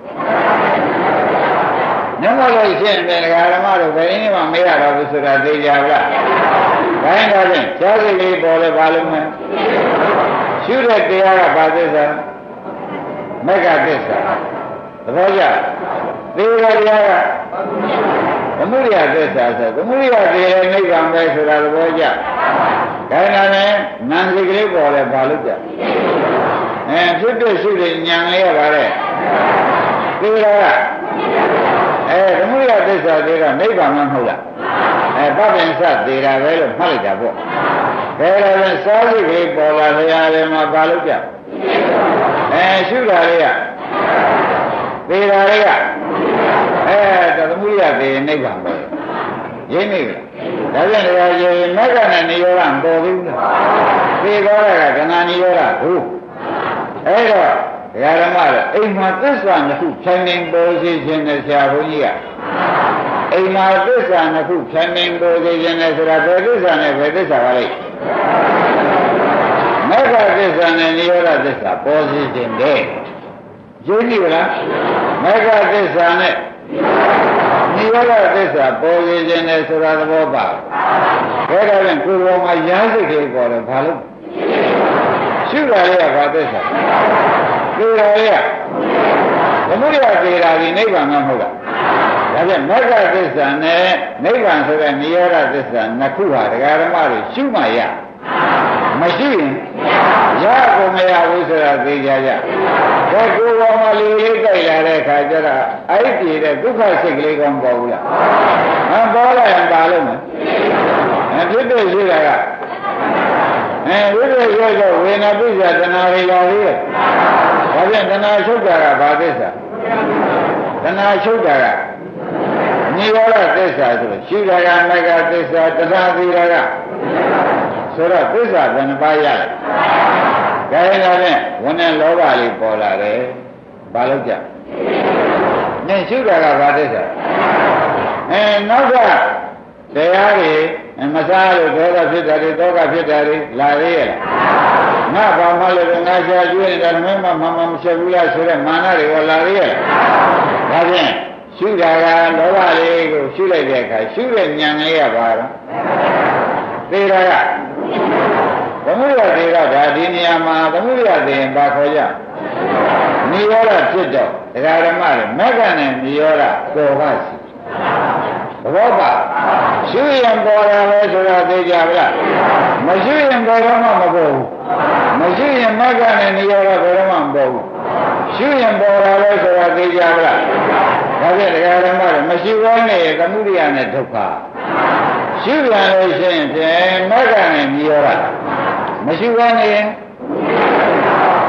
B: နမလို့ရှင်းတယ်ဒကာဓမ္မတို့ဘယ်နည်းမှမရတော့ဘူးဆိုတာသိကြပါလားဘယ်ဒါဖြင့်ဇာတိလေးပေါ်လဲဘာလို့မလဲရှုတဲ့တရားကဘာသစ္စာမဂ္ဂသစ္စာသဘောကျသေရတရားကသမုဒယသစ္စာဆိုသမုဒယသေရနိဗ္ဗာန်ပဲဆိုတာသဘောကျဒါနဲ့လည်းနံစိတ်ကလေးပေါ်လဲဘာလို့ကြအဲဖြစ်ဖြစ်ရှုတဲ့ဉာဏ်လေးရပါလေသေရကအဲသမုဒယသစ္စာသေးတော့နိဗ္ဗာန်မဟုတ်လားအဲပပ္ပင်္စသေးတာပဲလို့မှတ်လိုက်တာပေါ့ဒါလည်းပဲစားစိတ်ကလေးပေါ်လာတရားတွေမှာဘာလို့ကြအဲရှုတာလေးကသေတာလေးကအဲသမုဒယသေနိဗ္ဗာန်ပဲရင်းနေလားဒါပြန်တရားကြီးမဂ္ဂနဲ့နိရောဓမပေါ်ဘူးလားသေသွားတာကကဏ္ဍနိရောဓဟုတ်အဲ့တော့ဒကာဓမ္မတို့အိမ်မှာသစ္စာနှစ်ခုဖြန်းနေပေါ်စေခြင်းနဲ့ဆရာဘုန်းကြီးကအိမ်မှာသစ္စာနှစ်ခုဖြန်းနေပေါ်စေခြင်းနဲ့ဆိုတာဘယ်သစ္စာနဲ့ဘယ်သစ္စာပါလဲမဂ္ဂသစ္စာနဲ့နိရောဓသစ္စာပေါ်စေခြင်းတဲ့ရင်းနေလားမဂ္ဂသစ္စာနဲ့နိရောဓသစ္စာပေါ်စေခြင်းနဲ့ဆိုတာသဘောပါဘယ်တော့လဲကိုယ်ပေါ်မှာရာစိတ်တွေပေါ်တယ်ဘာလို့ရှုတာလေးကဘာသစ္စာသေတာလေးကသမုဒယသေတာဒီနိဗ္ဗာန်မဟုတ်လားဒါပြန်မဂ္ဂသစ္စာနဲ့နိဗ္ဗာန်ဆိုတဲ့နိရောဓသစ္စာနှစ်ခုဟာဒကာဓမ္မတွေရှုမှရမရှိရင်ရကိုမရဘူးဆိုတာသိကြကြဒါကိုယ်ပေါ်မှာလူလေးကြိုက်လာတဲ့အခါကျတော့အဲ့ဒီတဲ့ဒုက္ခစိတ်ကလေးကောင်းပေါ်ဘူးလားမပေါ်လာရင်ပါလို့မယ်အဖြစ်ဖြစ်ရှိတာကအဲဝိရိယရောတော့ဝေနာပိစ္ဆာတဏှာတွေလာသေးတယ်ဒါပြန်တဏှာချုပ်တာကဘာသစ္စာတဏှာချုပ်တာကနိရောဓသစ္စာဆိုလို့ရှိတာကမဂ္ဂသစ္စာတဏှာသီတာကဆိုတော့သစ္စာဘယ်နှပါးရလဲဒါရင်လည်းဝဏ္ဏလောဘလေးပေါ်လာတယ်ဘာလို့ကြနေရှိတာကဘာသစ္စာအဲနောက်ကတရားတွေမစားလို့ဒေါသဖြစ်တာတွေတောကဖြစ်တာတွေလာသေးရဲ့ငါဘာမှလည်းငါရှားကျွေးနေတာမင်းမမမမချက်ဘူးလားဆိုတဲ့မာနတွေကလာသေးရဲ့ဒါဖြင့်ရှုတာကလောဘလေးကိုရှုလိုက်တဲ့အခါရှုတဲ့ဉာဏ်လေးကဘာလဲသေတာကသမုဒယသေတာဒါဒီနေရာမှာသမုဒယသေရင်ဘာခေါ်ကြနိရောဓဖြစ်တော့ဒကာဓမ္မတွေမဂ္ဂနဲ့နိရောဓပေါ်ပါစီသဘောပါရှုရင်ပေါ်တာပဲဆိုတာသိကြပါလားမရှိရင်ပေါ်တော့မှမပေါ်ဘူးမရှိရင်မဂ္ဂနဲ့နိရောဓဘယ်တော့မှမပေါ်ဘူးရှုရင်ပေါ်တာပဲဆိုတာသိကြပါလားဒါဖြင့်ဒကာဓမ္မတွေမရှိဘဲနဲ့သမုဒယနဲ့ဒုက္ခရှုပြန်လို့ရှိရင်ဖြင့်မဂ္ဂနဲ့နိရောဓမရှိဘဲနဲ့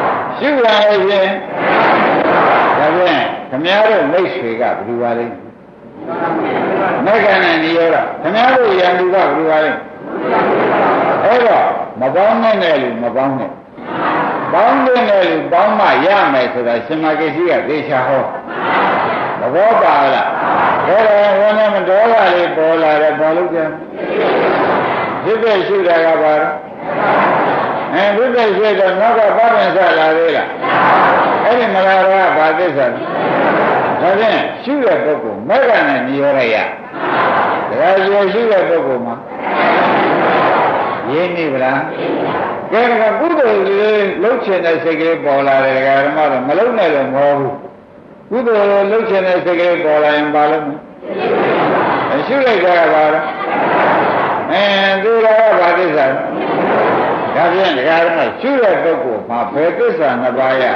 B: ရှုရရဲ့ဖြင့်ဒါဖြင့်ခမည်းတော်မိတ်ဆွေကဘယ်လိုပါလဲမက္ကနဲ့နိရောဓခမည်းတော်ယန္တုကဘယ်လိုပါလဲအဲ့တော့မပေါင်းနဲ့လူမပေါင်းနဲ့ပေါင်းတဲ့လူပေါင်းမှရမယ်ဆိုတာရှင်မကိစီကသေချာဟောသဘောပါလားဒါတော့ဝန်နဲ့မတော်ကလေးပေါ်လာတယ်ဘာလို့လဲဖြစ်ဖြစ်ရှိတာကပါတော့အဲဖြစ်ဖြစ်ရှိတော့နောက်ကပါပင်ဆလာသေးလားအဲ့ဒီမလာတော့ဘာသစ္စာဒါဖြင့်ရှုတဲ့ပုဂ္ဂိုလ်မက္ကနဲ့နိရောဓရဒါကြွယ်ရှုတဲ့ပုဂ္ဂိုလ်မှာရင်းနေဗလားကဲကကုသိုလ်ကြီးလှုပ်ချင်တဲ့စိတ်ကလေးပေါ်လာတယ်ဓမ္မတော့မလုံနဲ့လို့မဟုတ်ဘူးကုသိုလ်လှုပ်ချင်တဲ့စိတ်ကလေးပေါ်လာရင်ဘာလို့မရှုလိုက်ကြရပါတော့အဲသူတော်ဘာသစ္စာဒါဖြင့်ဓမ္မရှုတဲ့ပုဂ္ဂိုလ်မှာဘယ်သစ္စာနှစ်ပါးရ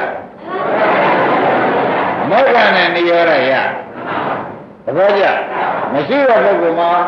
B: မေဃနဲ့နိရောဓရသဘောကျမရှိတဲ့ပုဂ္ဂိုလ်မှာ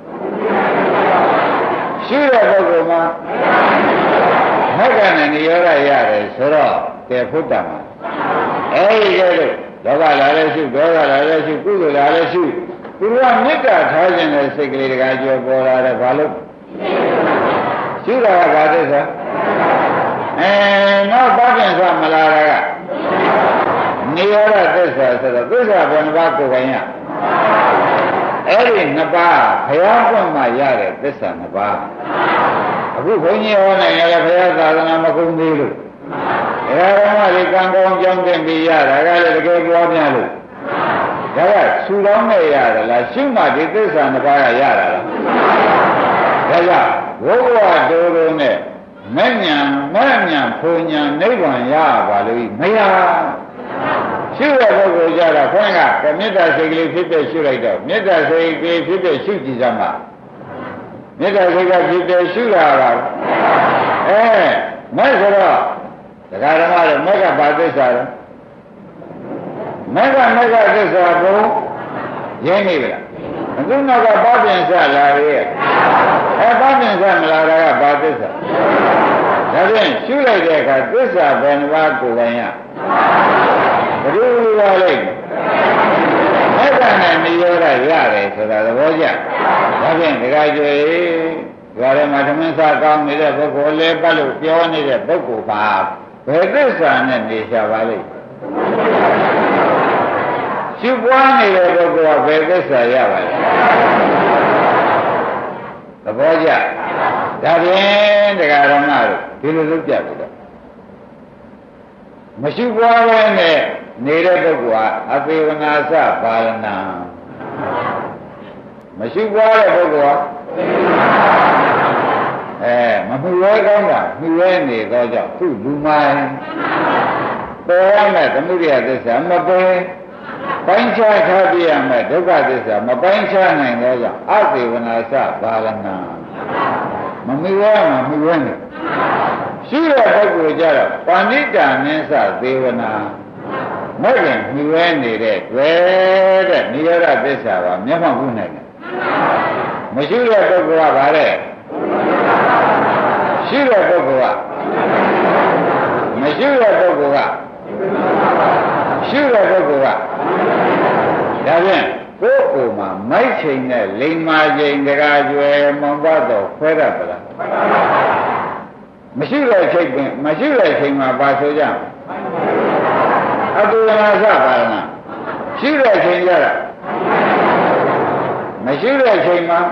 B: ရှိတဲ့ပုဂ္ဂိုလ်မှာမေဃနဲ့နိရောဓရတယ်ဆိုတော့တေဖုတ္တမှာအဲဒီကဲလို့လောဘလာလည်းရှိဒေါသလာလည်းရှိကုသိုလ်လာလည်းရှိသူကမေတ္တာထားခြင်းတဲ့စိတ်ကလေးတကားကြောပေါ်လာတယ်ဘာလို့ရှိတာကဘာသစ္စာအဲနောက်ဘာပြန်စမလာတာကနိရောဓသစ္စာဆိုတော့သစ္စာဘယ်နှပါးကိုယ်ပိုင်ရအဲ့ဒီနှစ်ပါးဘုရားပွင့်မှရတဲ့သစ္စာနှစ်ပါးအခုဘုန်းကြီးဟောနိုင်ရတဲ့ဘုရားသာသနာမကုန်သေးလို့ဘုရားဓမ္မတွေကံကောင်းကြောင်းတင်ပြီးရတာကလည်းတကယ်ပွားများလို့ဒါကဆူတောင်းနဲ့ရတယ်လားရှုမှဒီသစ္စာနှစ်ပါးကရတာလားဒါကြောင့်ဘုရားတိုးတိုးနဲ့မဲ့ညာမဲ့ညာဖုန်ညာနိဗ္ဗာန်ရပါလို့မရရှုတဲ့ပုဂ္ဂိုလ်ကြတော့ခေါင်းကမေတ္တာစိတ်ကလေးဖြစ်ဖြစ်ရှုလိုက်တော့မေတ္တာစိတ်ကလေးဖြစ်ဖြစ်ရှုကြည့်စမ်းပါမေတ္တာစိတ်ကဖြစ်ဖြစ်ရှုတာပါအဲမဲ့ဆိုတော့ဒကာဓမ္မတို့မက်ကဘာသစ္စာလဲမက်ကမက်ကသစ္စာဘုံရင်းနေပြီလားအခုနောက်ကဘာပြင်စလာရဲ့အဲဘာပြင်စမလာတာကဘာသစ္စာဒါဖြင့်ရှုလိုက်တဲ့အခါသစ္စာဘယ်နှပါးကိုယ်ပိုင်ရဘယ်လိုပါလဲမေတ္တာနဲ့နိရောဓရတယ်ဆိုတာသဘောကျဒါဖြင့်ဒကာကျွေဒါလည်းမသမင်းစားကောင်းနေတဲ့ပုဂ္ဂိုလ်လေးပတ်လို့ပြောနေတဲ့ပုဂ္ဂိုလ်ပါဘယ်သစ္စာနဲ့နေရှာပါလိမ့်ရှုပွားနေတဲ့ပုဂ္ဂိုလ်ကဘယ်သစ္စာရပါလဲသဘောကျဒါဖြင့်ဒကာရမတို့ဒီလိုလုပ်ကြပြီတော့မရှိပွားပဲနဲ့နေတဲ့ပုဂ္ဂိုလ်ဟာအသေဝနာစပါရဏမရှိပွားတဲ့ပုဂ္ဂိုလ်ဟာအဲမမှုရဲကောင်းတာမှုရဲနေတော့ကြောင့်သူ့လူမိုင်းပေါ်ရမယ်သမှုရိယသစ္စာမပယ်ပိုင်းခြားထားပြရမယ်ဒုက္ခသစ္စာမပိုင်းခြားနိုင်တော့ကြောင့်အသေဝနာစပါရဏမမှုရဲမှာမှုရဲနေရှိတဲ့ပုဂ္ဂိုလ်ကြတော့ပါဏိတာနင်းစသေဝနာမဲ့ရင်မြှွဲနေတဲ့တွေ့တဲ့နိရောဓသစ္စာကမျက်မှောက်ပြုနိုင်တယ်မရှိတဲ့ပုဂ္ဂိုလ်ကဗါတဲ့ရှိတဲ့ပုဂ္ဂိုလ်ကမရှိတဲ့ပုဂ္ဂိုလ်ကရှိတဲ့ပုဂ္ဂိုလ်ကဒါဖြင့်ကိုယ်ကိုယ်မှာမိုက်ချိန်နဲ့လိမ္မာချိန်တကားကျွယ်မောင်ပတ်တော့ခွဲတတ်ပလားမရှိတဲ့ချိန်ပင်မရှိတဲ့ချိန်မှာပါဆိုကြအတူနာစပါရဏရှိတဲ့ချိန်ကြတာမရှိတဲ့ချိန်မှာ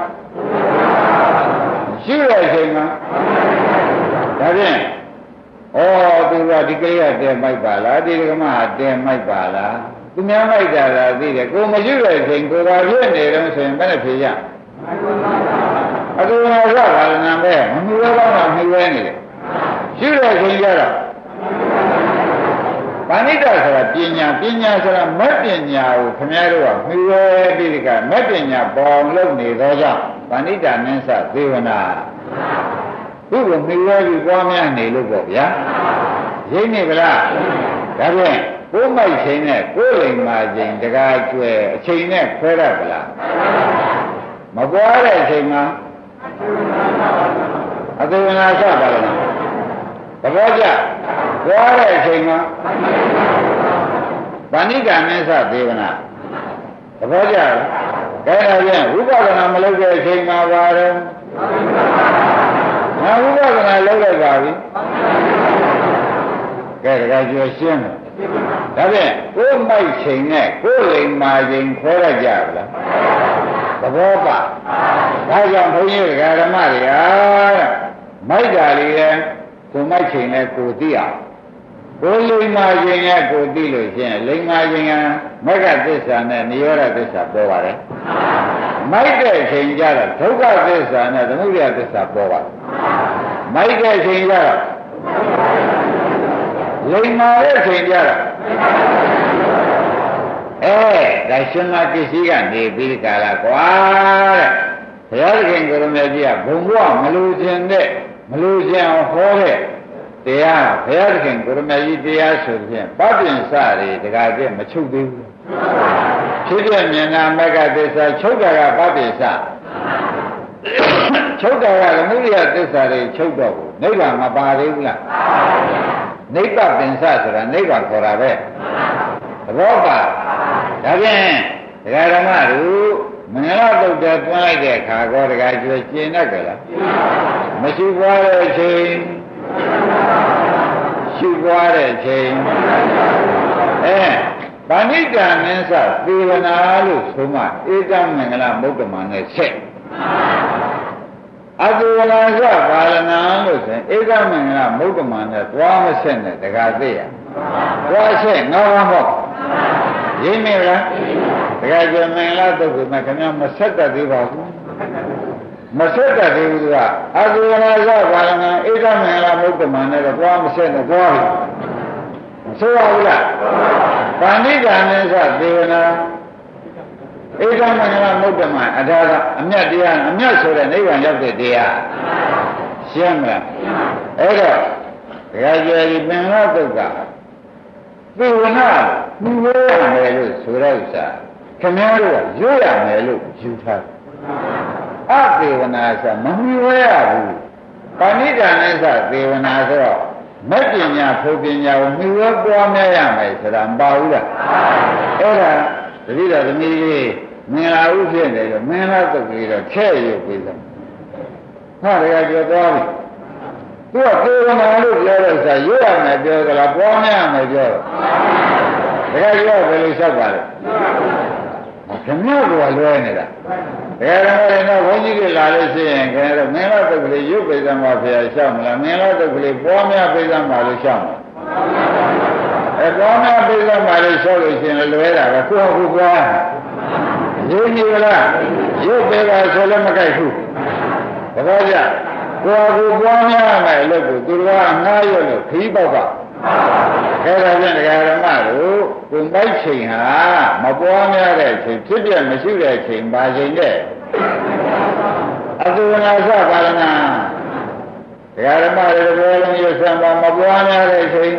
B: ရှိတဲ့ချိန်မှာဒါဖြင့်ဩသူကဒီကိရိယာတဲမိုက်ပါလားဒီကမဟာတဲမိုက်ပါလားသူများမိုက်တာလားသိတယ်ကိုမရှိတဲ့ချိန်ကိုသာဖြစ်နေတော့ဆိုရင်ဘယ်နဲ့ဖြေရအတူနာစပါရဏပဲမမှုရတော့မှမှုရဲနေတယ်ရှိတဲ့ချိန်ကြတော့ပါဏိတဆိုတာပညာပညာဆိုတာမတ်ပညာကိုခင်ဗျားတို့ကမှီဝဲပြီးဒီကမတ်ပညာပေါ်လို့နေသောကြောင့်ပါဏိတနင်းစသေဝနာသူ့ကိုမှီဝဲပြီးပွားများနေလို့ပေါ့ဗျာရိပ်နေဗလားဒါဖြင့်ကိုယ်မိုက်ချိန်နဲ့ကိုယ်လိမ်မာချိန်တကားကျွဲအချိန်နဲ့ခွဲရဗလားမပွားတဲ့အချိန်မှာအသေဝနာစပါလားသဘောကျသွားတဲ့အချိန်မှာဗာဏိကမင်းစသေဝနာသဘောကျလားဒါပြန်ဝိပဿနာမလုပ်တဲ့အချိန်မှာပါတော့ငါဝိပဿနာလုပ်လိုက်ပါပြီကဲဒါကြွရှင်းတယ်ဒါပြန်ကိုယ်မိုက်ချိန်နဲ့ကိုယ်လိမ်မာချိန်ခွဲရကြပါလားသဘောပါဒါကြောင့်ဘုန်းကြီးဓမ္မတွေဟာမိုက်တာလေးလဲကိုယ်မိုက်ချိန်နဲ့ကိုယ်သိအောင်ကိုယ်လိမ်မာချိန်နဲ့ကိုယ်သိလို့ရှင်းလိမ်မာချိန်ကမဂ္ဂသစ္စာနဲ့နိရောဓသစ္စာပေါ်ပါတယ်မိုက်တဲ့ချိန်ကျတော့ဒုက္ခသစ္စာနဲ့သမုဒယသစ္စာပေါ်ပါတယ်မိုက်တဲ့ချိန်ကျတော့လိမ်မာတဲ့ချိန်ကျတော့အဲဒါရှင်မပစ္စည်းကနေပြီးကြလားကွာတဲ့ဘုရားသခင်ကိုရမေကြီးကဘုံဘဝမလို့ခြင်းတဲ့မလို့ခြင်းအောင်ဟောတဲ့တရားဘုရားသခင်ကိုရမေကြီးတရားဆိုဖြင့်ပပင်စတွေတကားကျမချုပ်သေးဘူးဖြစ်ပြမြင်နာမဂ္ဂသစ္စာချုပ်တာကပပင်စချုပ်တာကသမုဒယသစ္စာတွေချုပ်တော့ဘူးနိဗ္ဗာန်မပါသေးဘူးလားနိဗ္ဗာန်ပင်စဆိုတာနိဗ္ဗာန်ခေါ်တာပဲသဘောပါဒါဖြင့်ဒကာဓမ္မတို့မင်္ဂလာတုတ်တဲ့တွန်းလိုက်တဲ့အခါကောဒကာကျွေးကျင်တတ်ကြလားမရှိပွားတဲ့အချိန်ရှိပွားတဲ့အချိန်အဲဗာဏိတံမင်းစသေဝနာလို့ဆိုမှဧကမင်္ဂလာမုဒ္ဓမာနဲ့ဆက်အသေဝနာစပါလနာလို့ဆိုရင်ဧကမင်္ဂလာမုဒ္ဓမာနဲ့သွားမဆက်နဲ့ဒကာသိရသွားဆက်ငါးပါးမဟုတ်ရင်းနေလားတကယ်ကြမင်္ဂလာတုတ်ကမှခင်ဗျာမဆက်တတ်သေးပါဘူးမဆက်တတ်သေးဘူးကအသေဝနာစပါလနာဧကမင်္ဂလာမုဒ္ဓမာနဲ့တော့သွားမဆက်နဲ့သွားပြီဆိုပါဘူးလားဗာဏိကံနဲ့စသေဝနာဧကမင်္ဂလာမုဒ္ဓမာအထာကအမြတ်တရားအမြတ်ဆိုတဲ့နိဗ္ဗာန်ရောက်တဲ့တရားရှင်းမလားအဲ့တော့တကယ်ကြည်ပင်လာတုတ်ကသေဝနာမြှွေးရမယ်လို့ဆိုတဲ့ဥစ္စာခင်ဗျားတို့ကရွတ်ရမယ်လို့ယူထားအသေဝနာဆိုမမြှွေးရဘူးဗာဏိကံနဲ့စသေဝနာဆိုတော့မပညာဖုပညာကိုမြှွေးပွားများရမယ်ဆိုတာမပါဘူးလားအဲ့ဒါတတိယသမီးလေးမင်္ဂလာဥဖြစ်တယ်လို့မင်္ဂလာတုတ်ကြီးတော့ထဲ့ရုပ်ပြီးတော့ဟာတကယ်ပြောသွားပြီသူကသေဝနာလို့ပြောတဲ့ဥစ္စာရွတ်ရမယ်ပြောကြလားပွားများရမယ်ပြောတော့တကယ်ပြောဘယ်လိုလျှောက်ပါလဲခင်ဗျားကလွဲနေတာတကယ်တော့ဘုန်းကြီးတွေလာလို့ရှိရင်ခင်ဗျားတို့မင်္ဂလာတုတ်ကလေးရုပ်ပိဿမဖေရလျှောက်မလားမင်္ဂလာတုတ်ကလေးပွားများပိဿမလို့လျှောက်မလားအဲပွားများပိဿမလို့လျှောက်လို့ရှိရင်လွဲတာပဲကိုယ့်ဟုတ်ပွားရင်းကြီးလားရုပ်ပိဿဆိုလည်းမကြိုက်ဘူးသဘောကျကိုယ်ကိုပွားများမယ်လို့ကိုသူတော်ကငားရွတ်လို့ခီးပေါက်ပါအဲ့ဒါဖြင့်တရားဓမ္မတို့ကိုမိုက်ချိန်ဟာမပွားများတဲ့ချိန်ဖြစ်ပြမရှိတဲ့ချိန်ပါချိန်တဲ့အသုဝနာစပါလနာတရားဓမ္မတွေဘောလုံးရွတ်ဆံပါမပွားများတဲ့ချိန်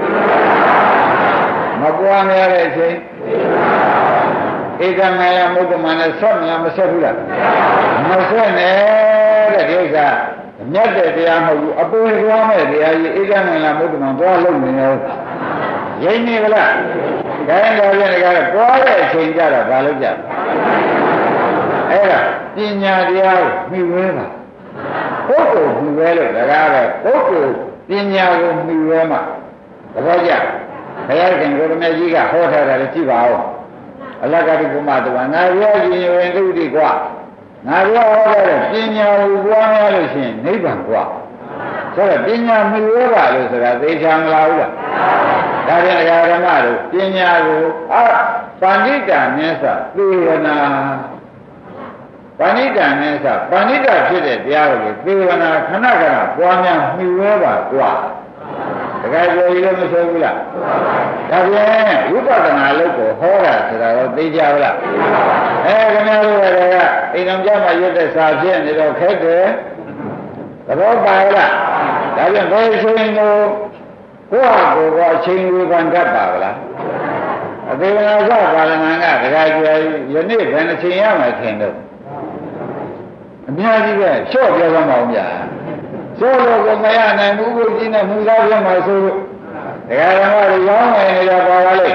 B: မပွားများတဲ့ချိန်ဧကမယမုဒ္ဓမာနဲ့ဆက်မလားမဆက်ဘူးလားမဆက်နဲ့တဲ့ဒီဥစ္စာမြတ်တဲ့တရားမဟုတ်ဘူးအပေါ်သွားမဲ့တရားကြီးဧကမင်္ဂလာမုဒ္ဓမာသွားလို့နေရောရင်းနေဗလားဒါရင်တော့ပြန်ကြတော့သွားတဲ့အချိန်ကြတော့ဘာလို့ကြလဲအဲ့ဒါပညာတရားကိုမှီဝဲပါပုဂ္ဂိုလ်မှီဝဲလို့ဒါကားပဲပုဂ္ဂိုလ်ပညာကိုမှီဝဲမှာသဘောကျဘုရားရှင်ကိုရမေကြီးကဟောထားတာလည်းကြည့်ပါဦးအလကတိကုမတဝငါပြောရင်ဝင်သုတိကွာငါပြောဟောတဲ့ပညာကိုပွားများလို့ရှိရင်နိဗ္ဗာန်ကွာဆိုတော့ပညာမရောပါလို့ဆိုတာသိချာမလားဘူးလားဒါဖြင့်ဓမ္မတို့ပညာကိုအပဏိတံမြတ်စွာသေဝနာပဏိတံမြတ်စွာပဏိတဖြစ်တဲ့တရားကိုသေဝနာခဏခဏပွားများမှီဝဲပါကွာတကယ်ကြိုရည်လည်းမဆိုဘူးလားဒါဖြင့်ဝိပဿနာလုပ်ကိုဟောတာဆိုတာတော့သိကြပါလားအဲခင်ဗျားတို့ကအိမ်တော်ကြမှာရွတ်တဲ့စာဖြစ်နေတော့ခက်တယ်သဘောပါလားဒါဖြင့်ဘယ်ချိန်ကိုကိုယ့်ဟာကိုယ်ကအချိန်ဝေဖန်တတ်ပါဗလားအသေးနာစပါလနာကတကယ်ကြွယ်ယနေ့ဘယ်နှချိန်ရမှထင်တော့အများကြီးပဲလျှော့ပြောသမှာအောင်ဗျာဆိုလို့ကိုမရနိုင်ဘူးကိုကြီးနဲ့မူသားပြမှာဆိုလို့တရားဓမ္မတွေရောင်းနေနေတာပါပါလေ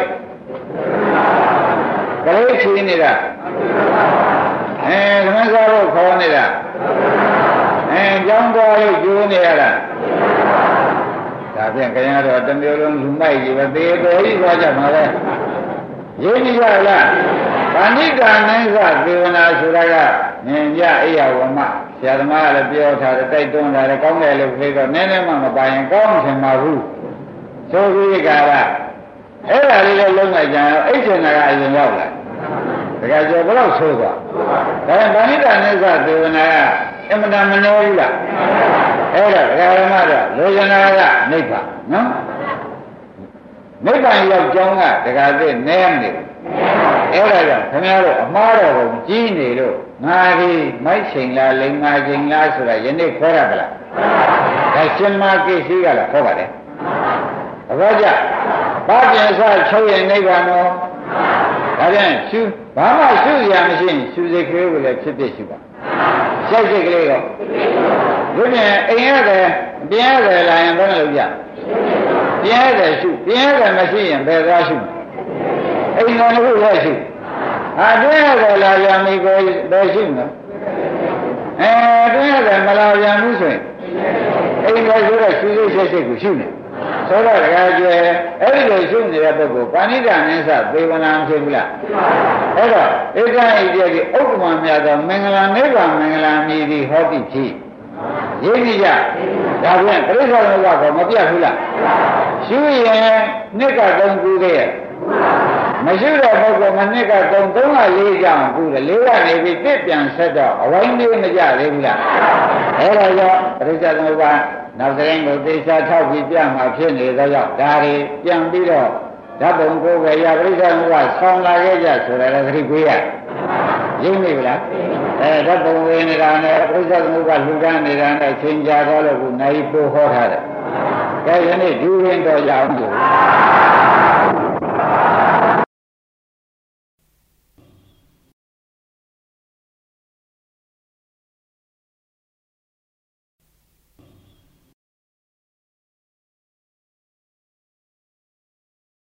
B: ကလေးချီနေတာအဲသမစ္စာတို့ခေါ်နေတာအဲကြောင်းသွားလို့ကျိုးနေရတာဒါဖြင့်ခင်ဗျားတို့တစ်မျိုးလုံးလူမိုက်ကြီးပဲသေတော်ကြီးသွားကြမှာလေရင်းကြည့်ရလားဗန္ဓိတာနိစ္စသေဝနာဆိုတာကဉာဏ်ကြအိယာဝမဆရာသမားကလည်းပြောထားတယ်တိုက်တွန်းထားတယ်ကောင်းတယ်လို့ပြောတော့နည်းနည်းမှမပိုင်ရင်ကောင်းချင်မှာဘူးဆိုပြီးကြတာအဲ့ဒါလေးလည်းလုံးလိုက်ကြအောင်အိတ်ချင်တာကအရင်ရောက်လာတကယ်ကြောဘယ်တော့ဆိုးသွားဒါရင်ဗန္ဓိတာနိစ္စသေဝနာကအမှန်တမနှောဘူးလားအဲ့ဒါဒကာရမတော့လောဇနာကနိဗ္ဗာန်နော်နိဗ္ဗာန်ရောက်ကြောင်းကဒကာသိနဲနေတယ်အဲ့ဒါကြောင့်ခင်ဗျားတို့အမှားတော်ကိုကြီးနေလို့ငါဒီမိုက်ချိန်လားလိန်ငါချိန်လားဆိုတာယနေ့ခေါ်ရမလားဒါရှင်မကိစ္စကလည်းခေါ်ပါတယ်ဘာကြဘာပြင်စချုပ်ရင်နိဗ္ဗာန်တော့ဒါပြန်ရှုဘာမှရှုရမရှိရင်ရှုစိတ်ကလေးကိုလည်းဖြစ်ဖြစ်ရှုပါစိတ်စိတ်ကလေးတော့ဒီပြင်အိမ်ရတယ်ပြင်းရတယ်လာရင်ဘယ်လိုလုပ်ကြပြင်းရတယ်ရှုပြင်းရတယ်မရှိရင်ဘယ်သွားရှုအိမ်တော်တစ်ခုလည်းရှုဟာပြင်းရတယ်လာပြန်ပြီကိုဘယ်ရှုနော်အဲပြင်းရတယ်မလာပြန်ဘူးဆိုရင်အိမ်တော်ဆိုတော့ရှုစိတ်စိတ်စိတ်ကိုရှုနေဆိုတော့တကယ်ကျအဲ့ဒီလိုရှုနေတဲ့ပုဂ္ဂိုလ်ပါဏိတနိစ္စသေဝနာဖြစ်ဘူးလားအဲ့တော့ဧကဣတိတိဥက္ကမမြတ်သောမင်္ဂလာနိဗ္ဗာန်မင်္ဂလာမြည်သည်ဟောတိဖြစ်ရင်းကြည့်ကြဒါဖြင့်ပြိဿသမုပ္ပါကောမပြတ်ဘူးလားရှုရင်နှစ်ကသုံးခုတည်းမရှိတဲ့ပုဂ္ဂိုလ်မနှစ်ကသုံးသုံးကလေးကြောင်ခုတယ်လေးကနေပြီးတစ်ပြန်ဆက်တော့အဝိုင်းလေးမကြသေးဘူးလားအဲ့ဒါကြောင့်ပြိဿသမုပ္ပါနောက်တိုင်းကိုသေချာထောက်ပြီးပြမှာဖြစ်နေသောကြောင့်ဒါတွေပြန်ပြီးတော့ဓာတ်ပုံကိုပဲရပြိဿသမုပ္ပါဆောင်းလာခဲ့ကြဆိုတာလည်းသတိပေးရရင်းမိဗလားအဲဓာတ်ပုံဝင်နေတာနဲ့ပြိဿသမုပ္ပါလူကန်းနေတာနဲ့ချိန်ကြတော့လို့ခုနိုင်ပို့ဟောထားတယ်ကဲယနေ့ဒီရင်တော့ကြအောင်